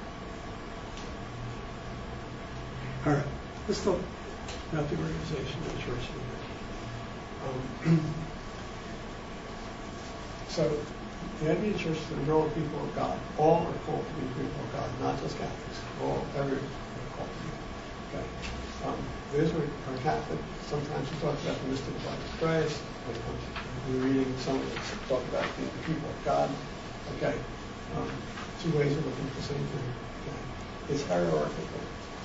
All right, let's talk about the organization of the church. So, the Adventist Church is the real people of God. All are called to be people of God, not just Catholics. Everyone are called to be. Okay. Those who are Catholic, sometimes we talk about the mystical body of Christ. When it comes to reading, some of us talk about being the people of God. Okay. Two ways of looking at the same thing. Okay. It's hierarchical.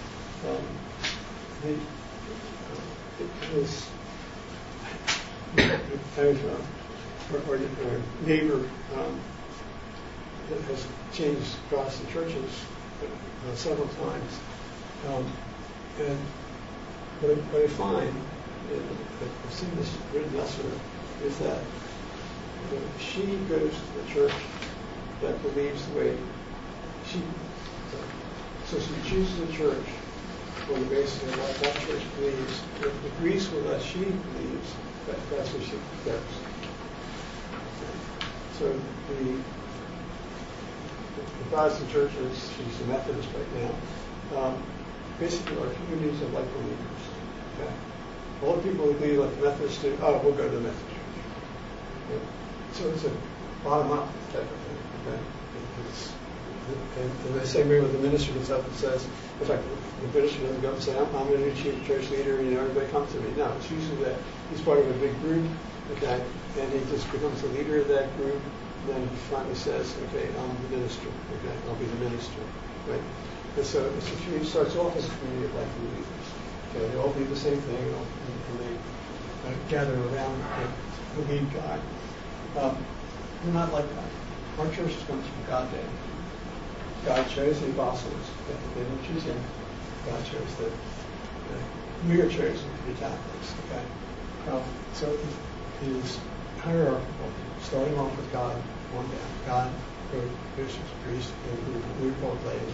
Our neighbor that has changed Protestant churches several times. And what I find, I've seen this written elsewhere, is that she goes to the church that believes the way she. So she chooses a church on the basis of what that church believes, it agrees with what she believes, that's what she does. So the Protestant churches, she's a Methodist right now, basically are communities of like believers. Okay? All the people who believe like the Methodists do, we'll go to the Methodist church. Okay? So it's a bottom-up type of thing. Okay? And the same way with the minister gets up and says, in fact, the minister doesn't go up and say, I'm going to be chief church leader, everybody comes to me. No, it's usually that he's part of a big group, okay, and he just becomes the leader of that group, and then he finally says, okay, I'm the minister, okay, I'll be the minister, right? And so it's a community, starts off as a community of like believers. Okay, they all believe the same thing, and they gather around the lead guy. We're not like that. Our church comes from God Day. God chose the apostles. They didn't choose him. God chose that. We are chosen to be Catholics. Okay. So it is hierarchical, starting off with God, on down. God, bishops, priests, and we call ladies.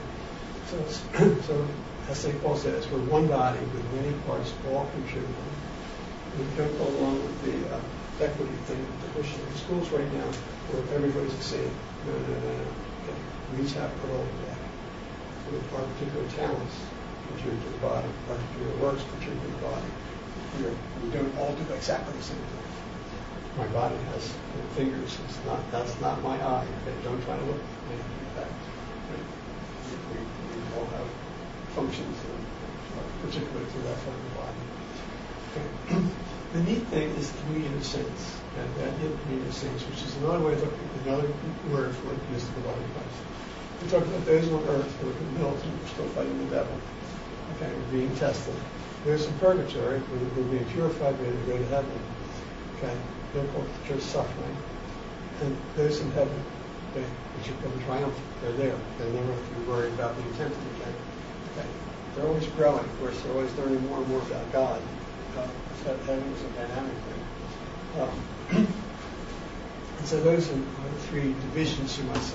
Okay. So as St. Paul says, we're one body with many parts, all contributing. We don't go along with the equity thing that they're pushing in schools right now, where everybody's the same. No. Okay. We each have a role to play. With our particular talents contribute to the body, our particular works contribute to the body. We don't all do exactly the same thing. My body has fingers. That's not my eye. Okay? Don't try to look at that. Right? We all have functions particular to that part of the body. Okay. The neat thing is the communion of saints. That communion of saints, which is another way of looking, another word for the mystical body of Christ. We talk about those on earth who are militant, we're still fighting the devil. Okay, we're being tested. There's some purgatory, we're being purified, we're going to go to heaven. Okay, they're called the church suffering. And those in heaven, which are going to triumph, they're there. They never have to be worried about being tempted again. Okay, they're always growing. Of course, they're always learning more and more about God. Heaven is a dynamic thing. And so those are the three divisions, you might say.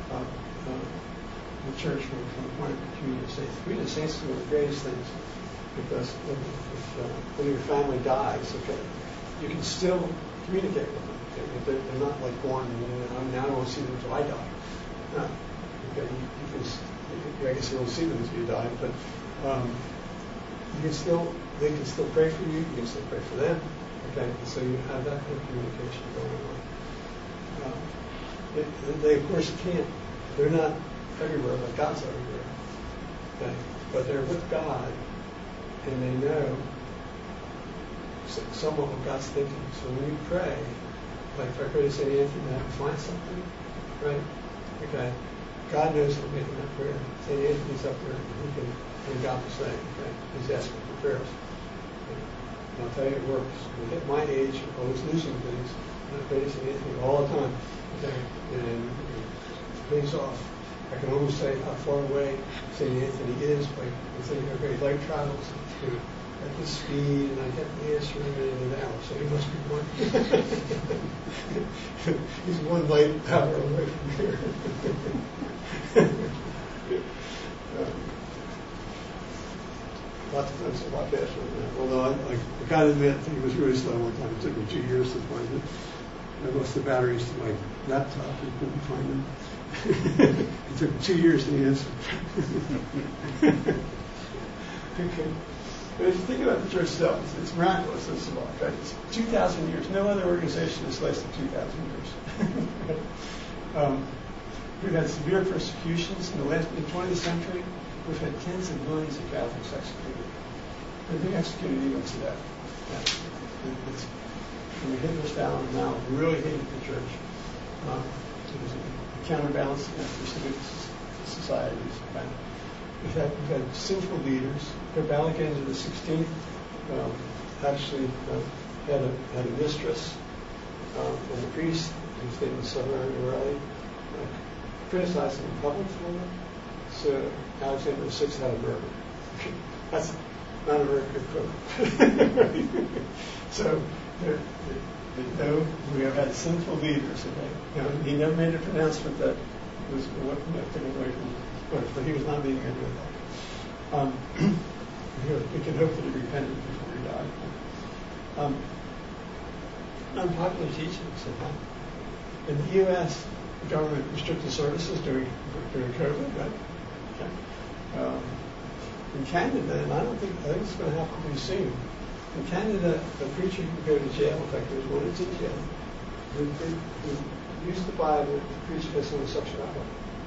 The church from the point of the community of saints. The community of saints is one of the greatest things because when your family dies, okay, you can still communicate with them. Okay? They're not like born, now I don't want to see them until I die. No. Okay, I guess you won't see them until you die, but they can still pray for you, you can still pray for them. Okay, and so you have that kind of communication going on. They of course can't. They're not everywhere, but God's everywhere. Okay? But they're with God, and they know somewhat what God's thinking. So when you pray, like if I pray to St. Anthony, I find something, right? Okay. God knows I'm making that prayer. St. Anthony's up there, and he can hear God to say, okay? He's asking for prayers. And I'll tell you, it works. At my age, I'm always losing things. And I pray to St. Anthony all the time. Okay? And it pays off. I can almost say how far away St. Anthony is by saying, okay, light travels at this speed, and I get the answer in an hour, so he must be one. He's one light hour away from here. Lots of times a lot faster than that. Although I got to admit, he was really slow one time. It took me 2 years to find it. I lost the batteries to my laptop and couldn't find them. It took 2 years to answer. Okay. But if you think about the church itself, it's miraculous, it's a lot, right? It's 2,000 years. No other organization has lasted 2,000 years. We've had severe persecutions in the 20th century. We've had tens of millions of Catholics executed. They've been executed even today. It's from Hitler's down now, really hated the church. It was a counterbalance against the civic societies. We've had sinful leaders. Pope Alexander the 16th actually had a mistress, and the priest, whose name was Severino Morelli, criticized him in public for it. So Alexander VI had a murder. That's not a very good quote. So we have had sinful leaders. He never made a pronouncement that was taken away from him, but he was not being good with that. We can hope that he repented before he died. Unpopular teachings. In the U.S., the government restricted services during COVID, right? Okay. In Canada, and I think it's going to happen pretty soon. In Canada, a preacher could go to jail. In fact, there was one that's in jail who used the Bible to preach against homosexuality.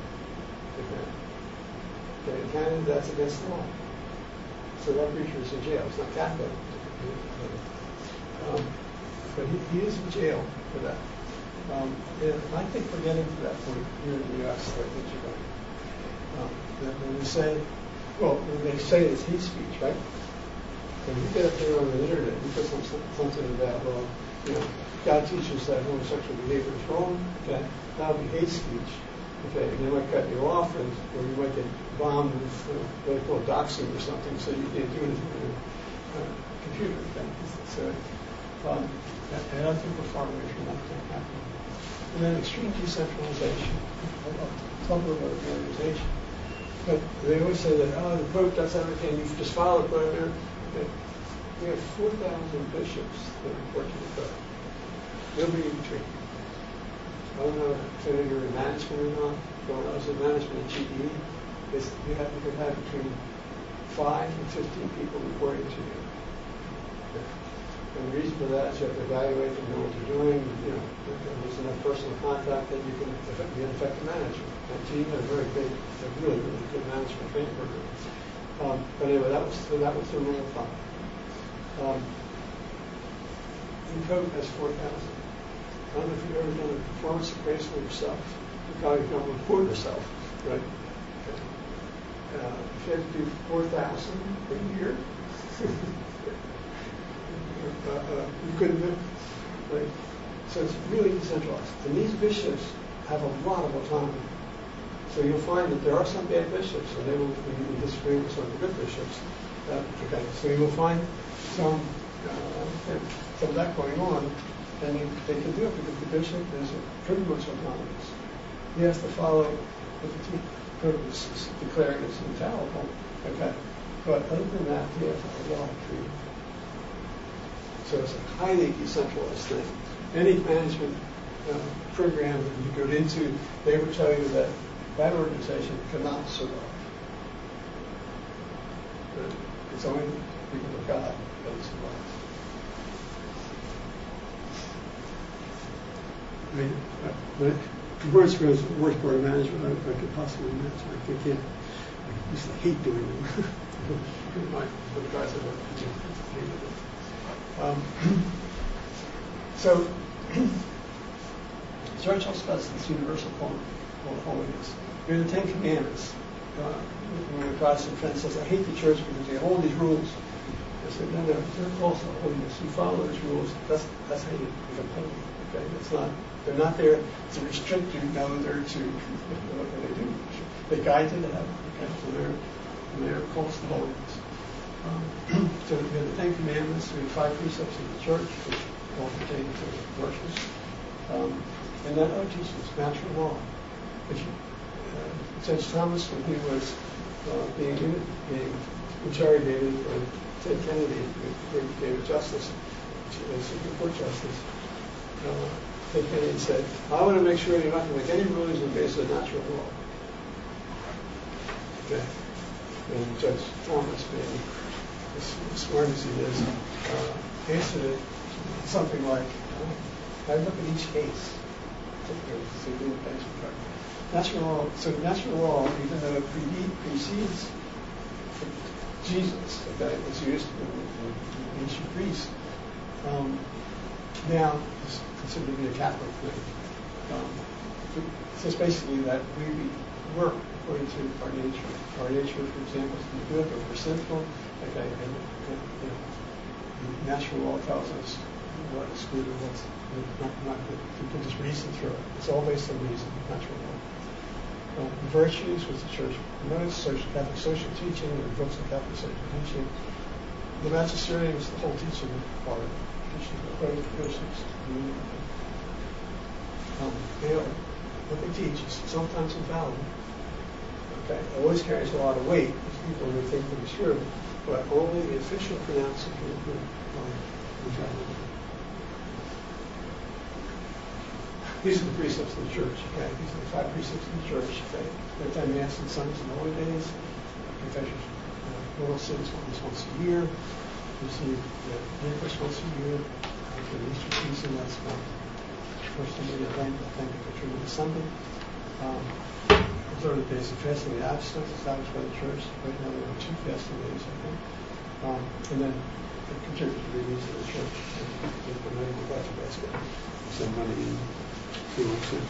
Okay. In Canada, that's against the law. So that preacher is in jail. It's not Catholic. But he is in jail for that. And I think we're getting to that point here in the U.S. that you're going. That when they say it's hate speech, right? When you get up there on the internet, you put something about, God teaches that homosexual behavior is wrong. Okay, that would be hate speech. Okay, and they might cut you off, or you might get bombed with what they call doxing or something, so you can't do anything on your computer. Okay, so and I think we're far away from that happening. And then extreme decentralization, public organization. But they always say that, the Pope does everything, you just follow the Pope. Okay. We have 4,000 bishops that report to the Pope. Nobody in between. I don't know if you're in management or not. When I was in management at GE, you could have between 5 and 15 people reporting to you. Okay. And the reason for that is you have to evaluate and know what you're doing. There's enough personal contact that you can be an effective manager. And GE had a really, really good management training program. But anyway, that was the rule of thumb. The Pope has 4,000. I don't know if you've ever done a performance appraisal yourself. You probably don't report yourself, right? Okay. If you had to do 4,000 a year, you couldn't do it, right? So it's really decentralized. And these bishops have a lot of autonomy. So you'll find that there are some bad bishops, and they will disagree with some of the good bishops. Okay, so you will find some of that going on, and they can do it because the bishop is pretty much autonomous. He has to follow what the two purposes declaring as infallible. Okay, but other than that, he has a lot of freedom. So it's a highly decentralized thing. Any management program that you go into, they will tell you that that organization cannot survive. It's only people of God that it survives. The worst part of management I could possibly imagine. I can't. I used to hate doing them. The guys that work hated it. So, the church also has this universal call of holiness. There are the 10 Commandments. When a Protestant friend says, I hate the church because they have all these rules. I said, no, they're calls to holiness. You follow those rules, that's how you become holy. Okay? They're not there to restrict you, no, they're to what they do. They guide you to heaven. Okay? So they're calls to holiness. So we have the 10 Commandments, we have 5 precepts of the church, which all pertain to worship. And that teaches natural law. If you, Judge Thomas, when he was being interrogated by Ted Kennedy, who became a justice, a Supreme Court justice, Ted Kennedy said, I want to make sure you're not going to make any rulings on the basis of natural law. Okay. And Judge Thomas, being as smart as he is, answered it something like, I look at each case. Natural law, so natural law, even though it precedes Jesus, okay, was used in ancient Greece, now is considered to be a Catholic thing. So it's basically that we work according to our nature. Our nature, for example, is to be good or we're sinful, okay, and natural law tells us what is good and what's not good. You can just reason through it. It's all based on reason, natural law. The virtues, which the Church promotes, Catholic social teaching, and books of Catholic social teaching. The magisterium is the whole teaching part of it. Teaching the code of bishops. What they teach is sometimes infallible. Okay, it always carries a lot of weight if people may think that it's true, but only the official pronouncement can be infallible. These are the precepts of the Church. Okay, these are the 5 precepts of the Church. Okay, the 10 Mass and Sundays and holy days. Confession, mortal sins once a year. Receive the Eucharist once a year. For the Easter season, that's about first Sunday of Lent. Thank you for Trinity Sunday. Observe the days of fasting and abstinence established by the Church. Right now there are 2 fasting days, I think. And then contribute to the needs of the Church. And the money in the budget basket. Send money in. Cool.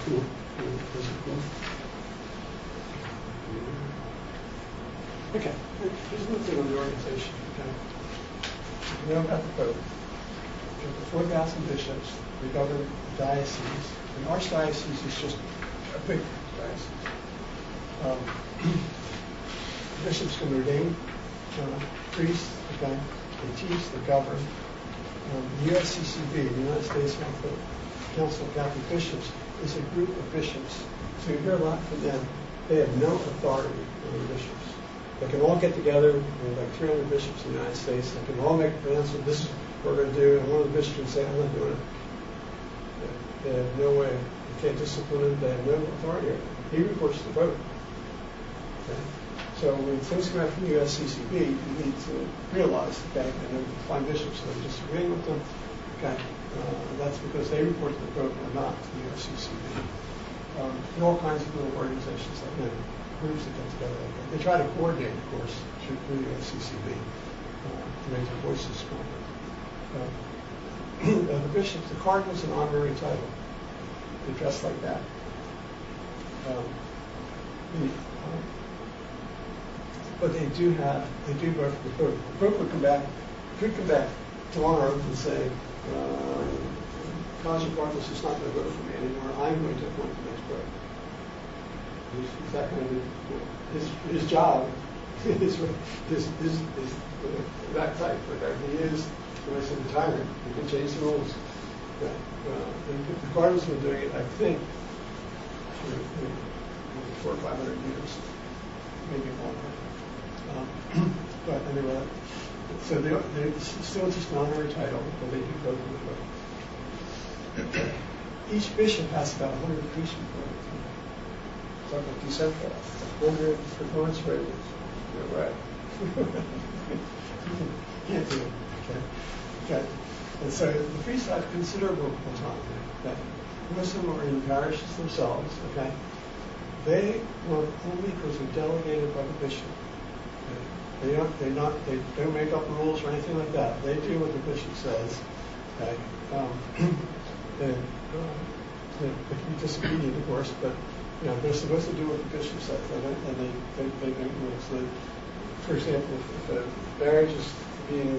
Okay, here's another thing on the organization. Okay, you know about the Pope. There are 4,000 bishops. They govern the diocese. And archdiocese is just a big diocese. Bishops can ordain priests. Okay, they teach, they govern. The USCCB, the United States Council of Catholic Bishops, is a group of bishops. So you hear a lot from them. They have no authority over the bishops. They can all get together. There are like 300 bishops in the United States. They can all make an announcement, this is what we're going to do, and one of the bishops can say, I'm not doing it. They have no way. They can't discipline him. They have no authority over him. He reports to the Pope. Okay? So when things come out from the USCCB, you need to realize, okay, and then find bishops that are disagreeing with them. Okay. That's because they report to the Pope and not to the USCCB. There are all kinds of little organizations like groups that get together like that. They try to coordinate, of course, through the USCCB to make their voices stronger. The bishops, the cardinals, an honorary title. They're dressed like that. But they do vote for the Pope. The Pope could come back tomorrow and say, College of Cardinals is not going to vote for me anymore. I'm going to appoint the next Pope. He's not going to do his job is that type. But he is, when I say retiring, he can change the rules. The Cardinals have been doing it, I think, for 400 or 500 years, maybe longer. But anyway, so they're still just an honorary title, but they do go to the Pope. Each bishop has about 100 priests before it. It's like decentralized. 100 performance ratings. You're right. Can't do it. Okay. And so the priests have considerable autonomy. Okay. Most of them are in parishes themselves. Okay. They work only because they're delegated by the bishop. Okay? They don't make up rules or anything like that. They do what the bishop says. Okay. They can be disobedient, of course, but they're supposed to do what the bishop says, and they make rules. So, for example, if a marriage is being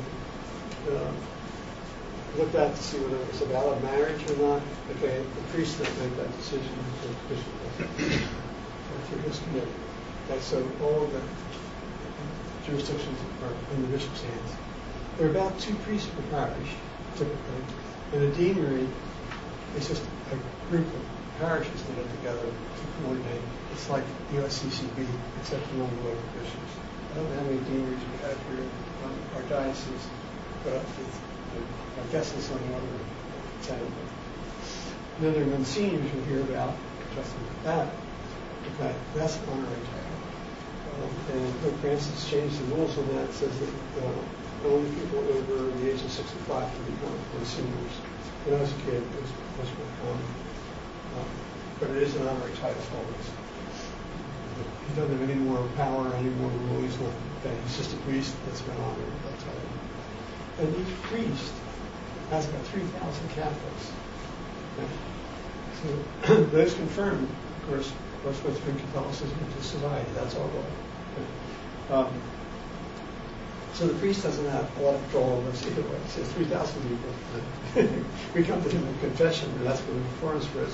looked at to see whether it's a valid marriage or not, okay, the priest doesn't make that decision, so the bishop does. Through his committee. Okay, so all of the jurisdictions are in the bishop's hands. There are about 2 priests per parish, typically, and a deanery is just a group of parishes to get together to coordinate. It's like USCCB, except among the local bishops. I don't know how many deaneries we have here in our diocese, but I guess it's only one of 10 of them. And then there are monsignors you hear about, just like that. Okay, that's an honorary title. And Pope Francis changed the rules on that. It says that only people over the age of 65 can become monsignors. When I was a kid, it was much more common. But it is an honorary title always. He doesn't have any more power, any more rule. He's not. He's just a priest that's been honored with that title. And each priest has about 3,000 Catholics. Okay? So those confirmed, of course, what's supposed to bring Catholicism into society. That's our goal. Okay? So the priest doesn't have a lot of control over us either way. He says 3,000 people. We come to him in confession, and that's when the reforms for us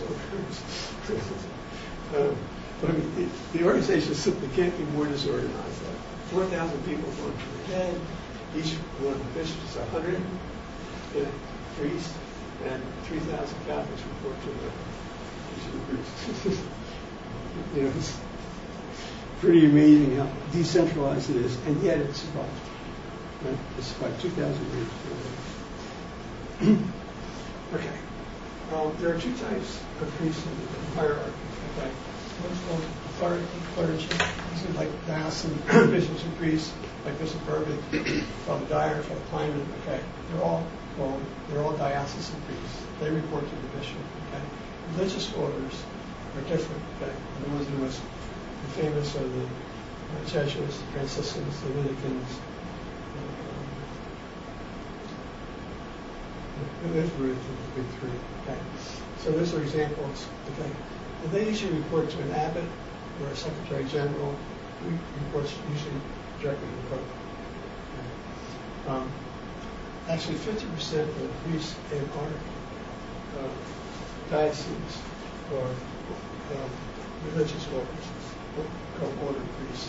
occurs. But I mean, the organization simply can't be more disorganized. 4,000 people going to the head. Each one of the bishops is 100 priests, and 3,000 Catholics report to each of the priests. It's pretty amazing how decentralized it is, and yet it survived. Right? It survived 2,000 years. Okay. There are two types of priests in the hierarchy. Okay. What's called clergy. These are like diocesan bishops and priests, like Bishop Burbick, Father Dyer, Father Kleinman. Okay. They're all diocesan priests. They report to the bishop. Okay. Religious orders are different. Okay. The ones that are most famous are the Jesuits, the Franciscans, the Dominicans. Those were the big three. Okay. So those are examples. Okay. And they usually report to an abbot or a secretary general, who reports usually directly to the Pope. Okay. Actually, 50% of the priests in our diocese are religious orders, called order priests.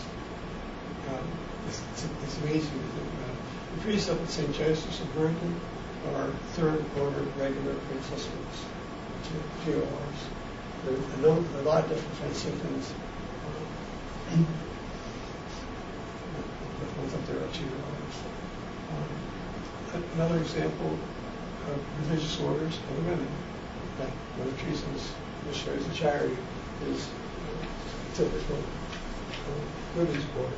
It's amazing. The priests up at St. Joseph's in Vernon are third order regular Franciscans, GORs. There are a lot of different Franciscans. The ones up there are GORs. Another example of religious orders are the women. Okay. Mother Teresa's Missionaries of Charity is a typical women's order.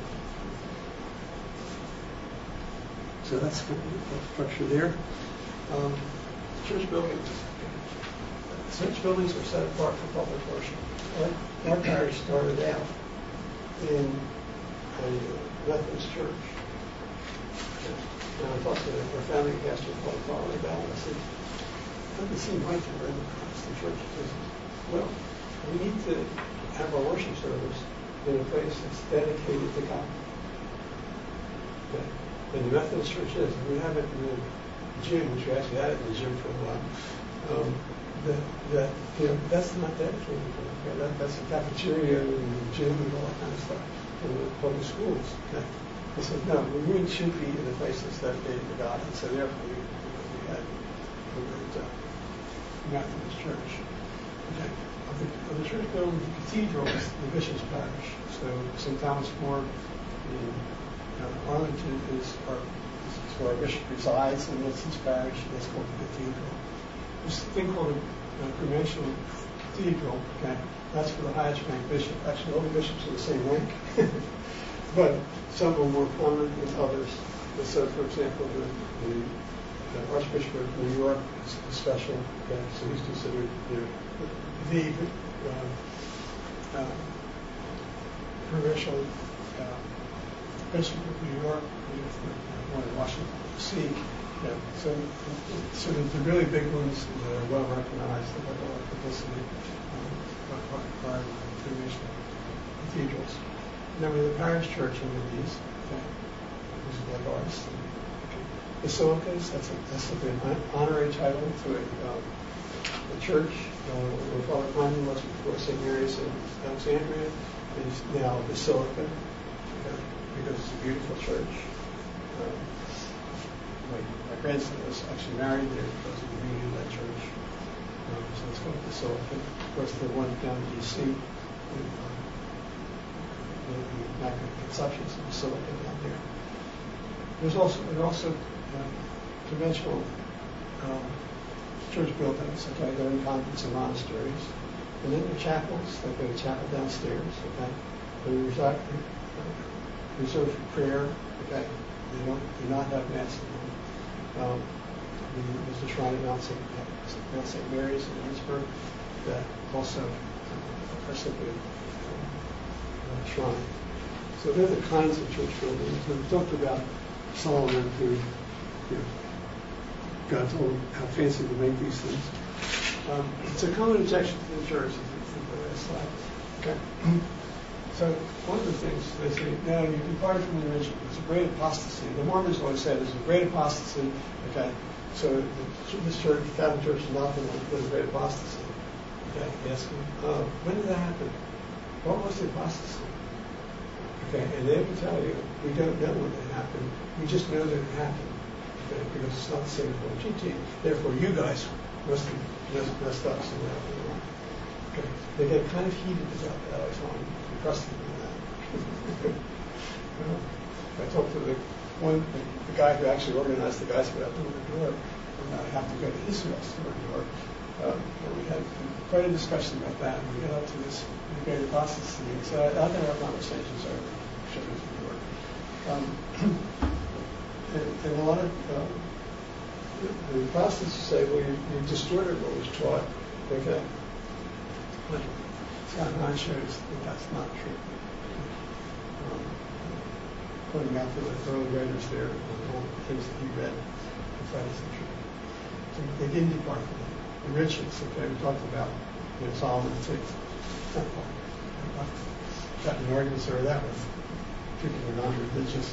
So that's the structure there. Church buildings. Church buildings are set apart for public worship. Our parish started out in a Methodist church. And I talked to our founding pastor, Father Carl, about it. I said, it doesn't seem right to run the Protestant church. He says, well, we need to have our worship service in a place that's dedicated to God. Okay. And the Methodist church is. We have it in the gym, which we actually had it in the gym for a while. That's not dedicated to God. That's a cafeteria and the gym and all that kind of stuff in the public schools. Okay. He said, no, we really should be in a place that's dedicated to God. And so therefore we had the Methodist church. Okay. Of the church building, the cathedral is the bishop's parish. So St. Thomas More in Arlington is where our bishop resides, and that's his parish. That's called the cathedral. There's a thing called a provincial cathedral. Okay. That's for the highest ranked bishop. Actually, all the bishops are the same rank. But some are more prominent than others. And so, for example, the Archbishop of New York is special. Okay, so he's considered the provincial Bishop of New York, one in Washington, D.C. Yeah, so the really big ones that are well recognized, that have a lot of publicity, are provincial cathedrals. And then we have the parish church under these, which is like ours. Basilicas, that's an honorary title to a church. Where Father Kleinman was before St. Mary's in Alexandria, is now a basilica, because it's a beautiful church. My grandson was actually married there because of the beauty of that church. So it's called a basilica. course, the one down in D.C., the Immaculate Conception Basilica down there. There are also conventional church buildings. Okay, they're in convents and monasteries, and then there are chapels. They've got a chapel downstairs. Okay, they're reserved for prayer. Okay, they do not have mass in them. There's the shrine at Mount St. Mary's in Emmitsburg that also are simply a shrine. So they're the kinds of church buildings. We've talked about Solomon, who God told him how fancy to make these things. It's a common objection to the church. It's the last slide. Okay. So one of the things they say, no, you depart from the religion. It's a great apostasy. The Mormons always say there's a great apostasy. Okay. So this church, the Catholic Church, is not the one that does a great apostasy. Okay. Yes. When did that happen? What was the apostasy? Okay. And they will tell you, we don't know when it happened. We just know that it happened. Okay. Because it's not the same as what you teach. Therefore, you guys must have messed up somehow. Okay. They get kind of heated about that. I find trusting in that. I talked to the guy who actually organized the guys without door to door, and I have to go to his house door to door. And we had quite a discussion about that. And we got up to this great apostasy. So I think our conversations are shouldn't work. And a lot of the apostles say, well, you distorted what was taught. Okay. But Scott Hahn shows that that's not true. Pointing out to the early writers there, all the things that he read, that isn't true. So they didn't depart from it. The riches, okay, we talked about Solomon and Tiggs. Got in arguments over that with people who are non-religious.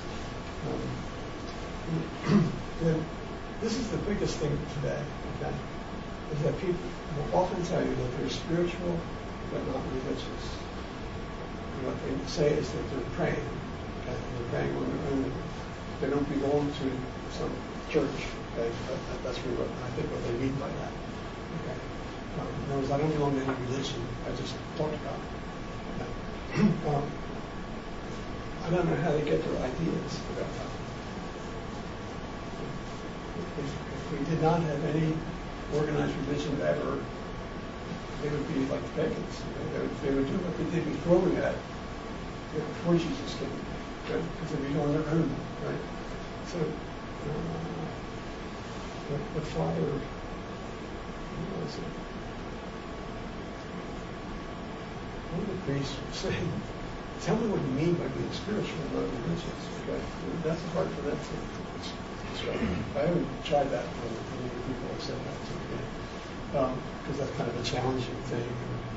And this is the biggest thing today, okay, is that people will often tell you that they're spiritual but not religious. And what they say is that they're praying. Okay? They're praying on their own. They don't belong to some church. Okay? That's really what I think what they mean by that. Okay? In other words, I don't belong to any religion. I just talked about it. Okay? I don't know how they get their ideas about that. If we did not have any organized religion ever, they would be like pagans. They would do what they did before we had, before Jesus came, right? Because they'd be on their own, right? So, what Father, what was it? One of the priests was saying, tell me what you mean by being spiritual and not religious, okay? That's hard for them to describe. I haven't tried that with any people have said that to me. Because that's kind of a challenging thing.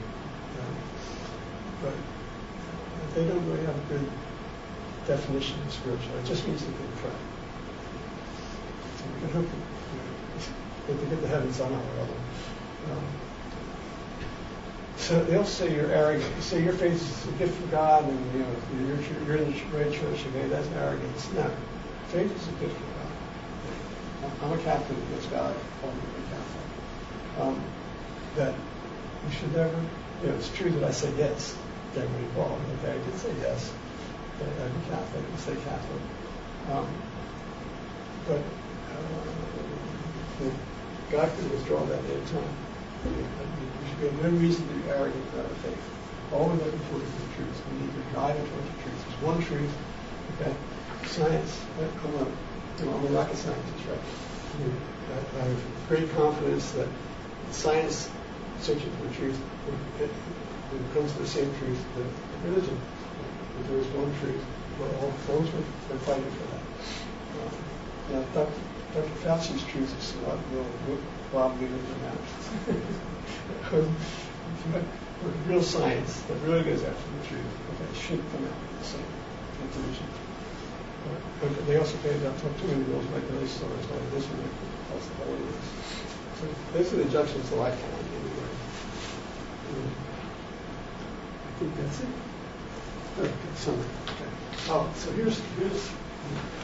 But they don't really have a good definition of spiritual. It just means that they pray. So we can hope that they get to heaven somehow or other. So they also say you're arrogant. You say your faith is a gift from God, and you're in the right church. Okay, that's arrogance. No, faith is a gift from God. I'm a Catholic because God told me to be Catholic. That you should never, it's true that I say yes to everybody involved. Okay, I did say yes. I'm Catholic, I say Catholic. But God could withdraw that at any time. We have no reason to be arrogant about our faith. All we're looking for is the truth. We need to drive towards the truth. There's one truth. Okay, science. I'm a rocket scientist, right? I have great confidence that science searching for the truth when it comes to the same truth that religion. That there is one truth. We're all we're fighting for that. Now, Dr. Fauci's truth is not real Bob Newton real science that really goes after the truth. Okay, should come out with the same conclusion. But they also say don't talk too many rules and regulations on this one. That's the holiness. So those are the injunctions that I found anyway. I think that's it. Okay, summary. Okay. So here's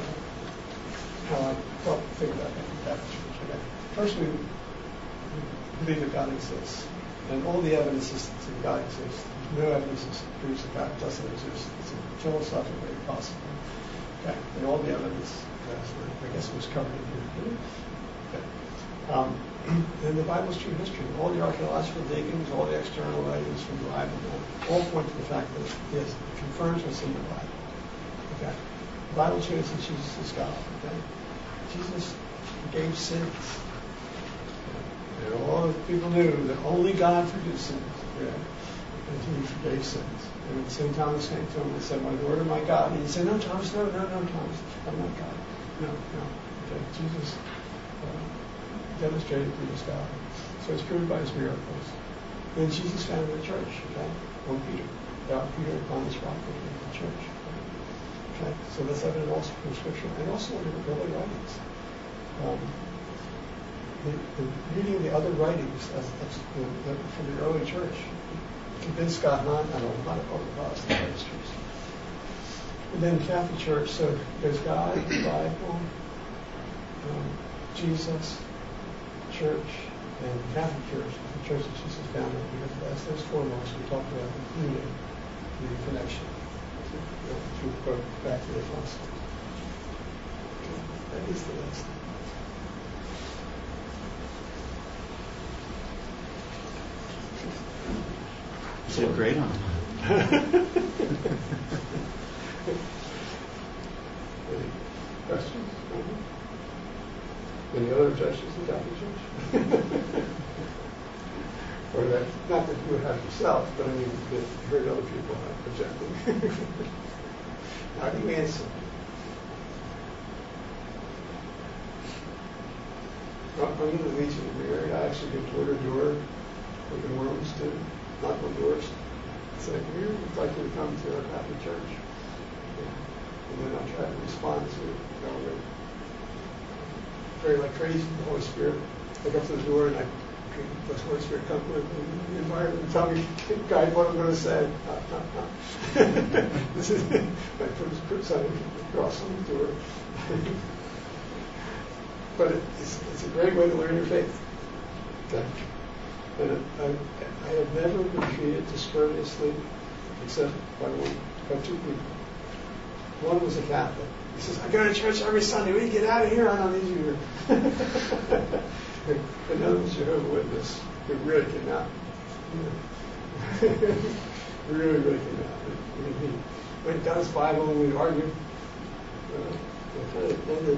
how I think about that. Okay. First, believe that God exists. And all the evidence is that God exists. No evidence proves that God doesn't exist. It's philosophically impossible. Okay. And all the evidence, I guess it was covered in here. Okay. And the Bible's true history. All the archaeological diggings, all the external writings from the Bible, all point to the fact that it confirms what's in the Bible. Okay. The Bible shows that Jesus is God. Okay. Jesus forgave sins. And all the people knew that only God forgives sins. Okay. And he forgave sins. And when St. Thomas came to him and said, "My Lord and my God," and he said, "No, Thomas, no, Thomas, I'm not God. No. Okay. Jesus demonstrated he was God. So it's proved by his miracles. Then Jesus founded the church, okay? On Peter. Peter upon this rock will build the church. Okay? So that's evident also from Scripture and also in the early writings. The reading the other writings from the early church convinced Scott Hahn and a lot of other histories. And then Catholic Church, so there's God, the Bible, Jesus, Church, and Catholic Church, the church that Jesus founded. Because that's foremost, we talked about the unity, the connection to back to the apostles. Okay. That is the last thing. You did great on Any questions? Any other objections to Catholic Church? Or that, not that you would have yourself, but I mean, that you heard other people objecting. How do you answer? I'm in the Legion of Mary. I actually get door to door, open rooms to knock on doors. Say, we would like you to come to our Catholic Church. And then I try to respond to it. Pray like crazy, the Holy Spirit. I go up to the door and I let the Holy Spirit come with the environment and tell me, guide what I'm going to say. This is I put something across on the door. But it's a great way to learn your faith. Okay? And I have never been treated discourteously except by two people. One was a Catholic. He says, "I go to church every Sunday. We get out of here. I don't need you here." Another was Jehovah's Witness. It really came out. Really came out. I mean, he went down his Bible and we argued. It kind of ended.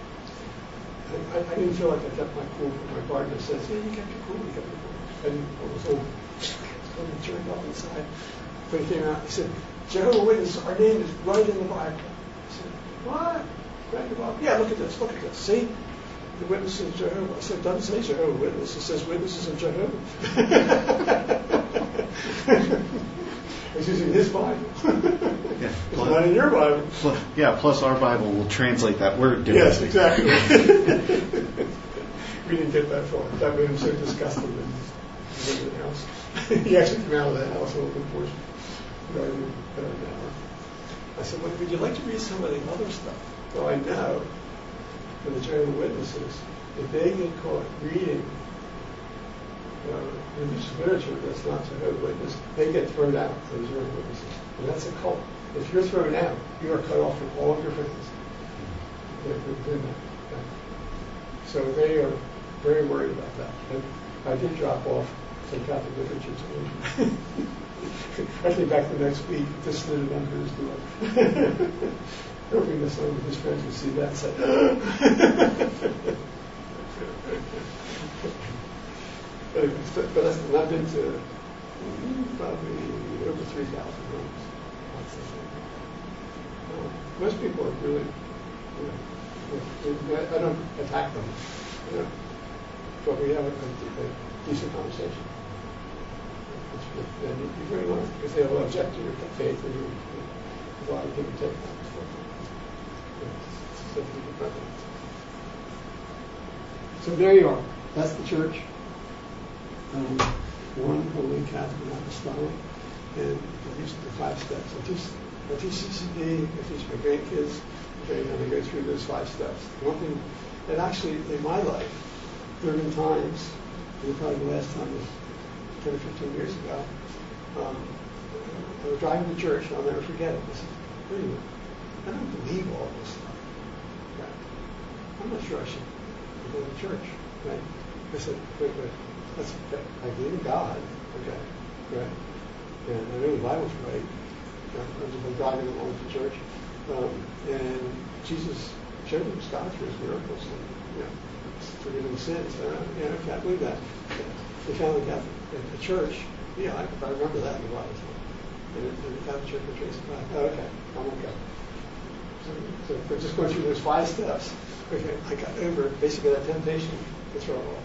I didn't feel like I kept my cool. My partner says, "Yeah, you kept your cool. You kept your cool." And I was all turned up inside. But he came out. He said, "Jehovah's Witness, our name is right in the Bible." I said, "What? Right in the Bible?" "Yeah, look at this. Look at this. See? The witnesses of Jehovah." I said, "It doesn't say Jehovah's Witness. It says witnesses of Jehovah." He's using his Bible. Yeah, it's not in your Bible. Plus our Bible will translate that word. Yes, exactly. We didn't get that far. That made him so disgusted in the house. He actually came out of the house a little bit forced. I said, "Well, would you like to read some of the other stuff?" Well, I know from the Jehovah's Witnesses, if they get caught reading religious literature that's not Jehovah's Witness, they get thrown out of the Jehovah's Witnesses. And that's a cult. If you're thrown out, you are cut off from all of your friends. So they are very worried about that. And I did drop off some Catholic literature to him. I came back the next week, just slid it under his door. Hoping that some of his friends would see that and say, but I've been to probably over 3,000 rooms. Most people are really, I don't attack them, but we have a decent conversation. And you very much, because they will object to your faith, and a lot of people take that. So there you are. That's the church. One Holy Catholic Apostolic, and these are the 5 steps. I teach CCD, I teach my grandkids, and I go through those 5 steps. One thing, and actually in my life, there have been times probably the last time was 10 or 15 years ago. I was driving to church, and I'll never forget it. I said, wait a minute, I don't believe all this stuff. Right? I'm not sure I should go to church. Right? I said, wait, that's okay. I believe in God. Okay, right? And I know the Bible's right. I've been driving along to church, and Jesus showed them God through His miracles, and forgiving sins. I can't believe that. They found the Catholic church. Yeah, I remember that in the Bible. And the Catholic Church was traced back. Oh, okay, I'm okay. So for just going through those 5 steps, okay, I got over basically that temptation to throw it all.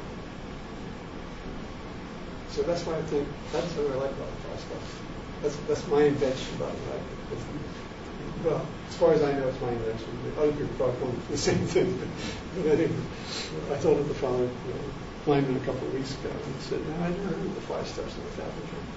So that's why I think that's what I like about the 5 steps. That's my invention, by the way. Well, as far as I know, it's my invention. Other people probably come to the same thing. But I think I told the fellow, climbing a couple of weeks ago, and he said, "No, I never heard of the 5 steps in the Catholic Church."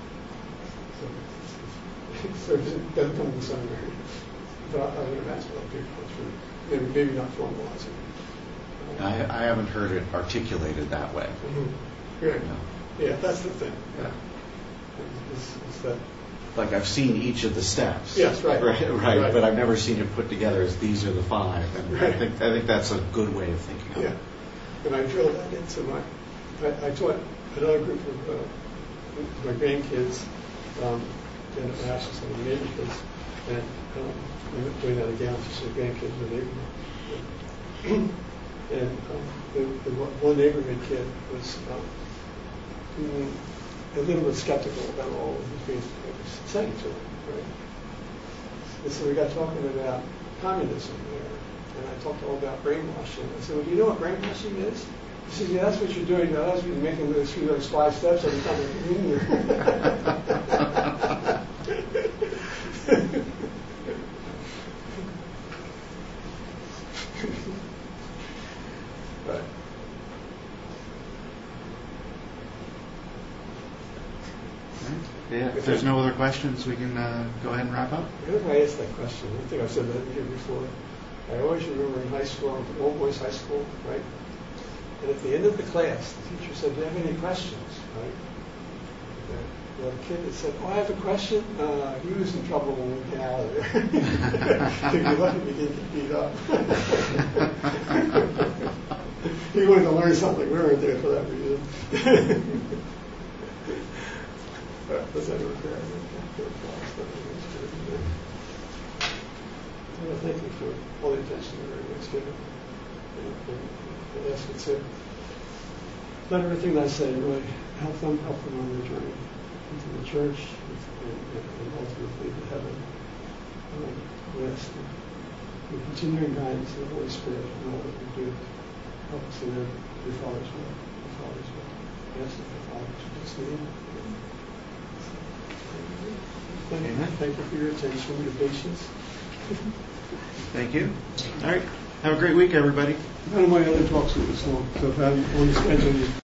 So it doesn't come in the seminary. But I would imagine that people maybe not formalizing it. I haven't heard it articulated that way. Mm-hmm. Right. No. Yeah, that's the thing. Yeah. It's that. Like I've seen each of the steps. Yes, right. Right. But I've never seen it put together as these are the 5. And right. I think that's a good way of thinking of it. Yeah. And I drilled that into I taught another group of my grandkids, and actually some of the neighbor kids, and we were doing that again for some grandkids in the neighborhood. And the one neighborhood kid was a little bit skeptical about all of these things I was saying to him, right? And so we got talking about communism there, and I talked all about brainwashing. I said, well, do you know what brainwashing is? He said, yeah, that's what you're doing now. That's what you're making through those 5 steps every time you're in here. Right. Yeah, if there's no other questions, we can go ahead and wrap up. I asked that question. I think I've said that here before. I always remember in high school, old boys high school, right? And at the end of the class, the teacher said, do you have any questions, right? The kid that said, I have a question, he was in trouble when we get out of there. If you lucky, we didn't get beat up. He wanted to learn something. We weren't there for that reason. Was that okay? Well, thank you for all the attention that everyone's given. And ask it to let everything that I say really help them on their journey into the church and ultimately to heaven. Rest the continuing guidance of the Holy Spirit and all that we do. Help us in your Father's will. Your Father's will. Yes, the Father, just name. Thank you for your attention, your patience. Thank you. All right. Have a great week, everybody. None of my other talks are this long, so if I want to schedule you.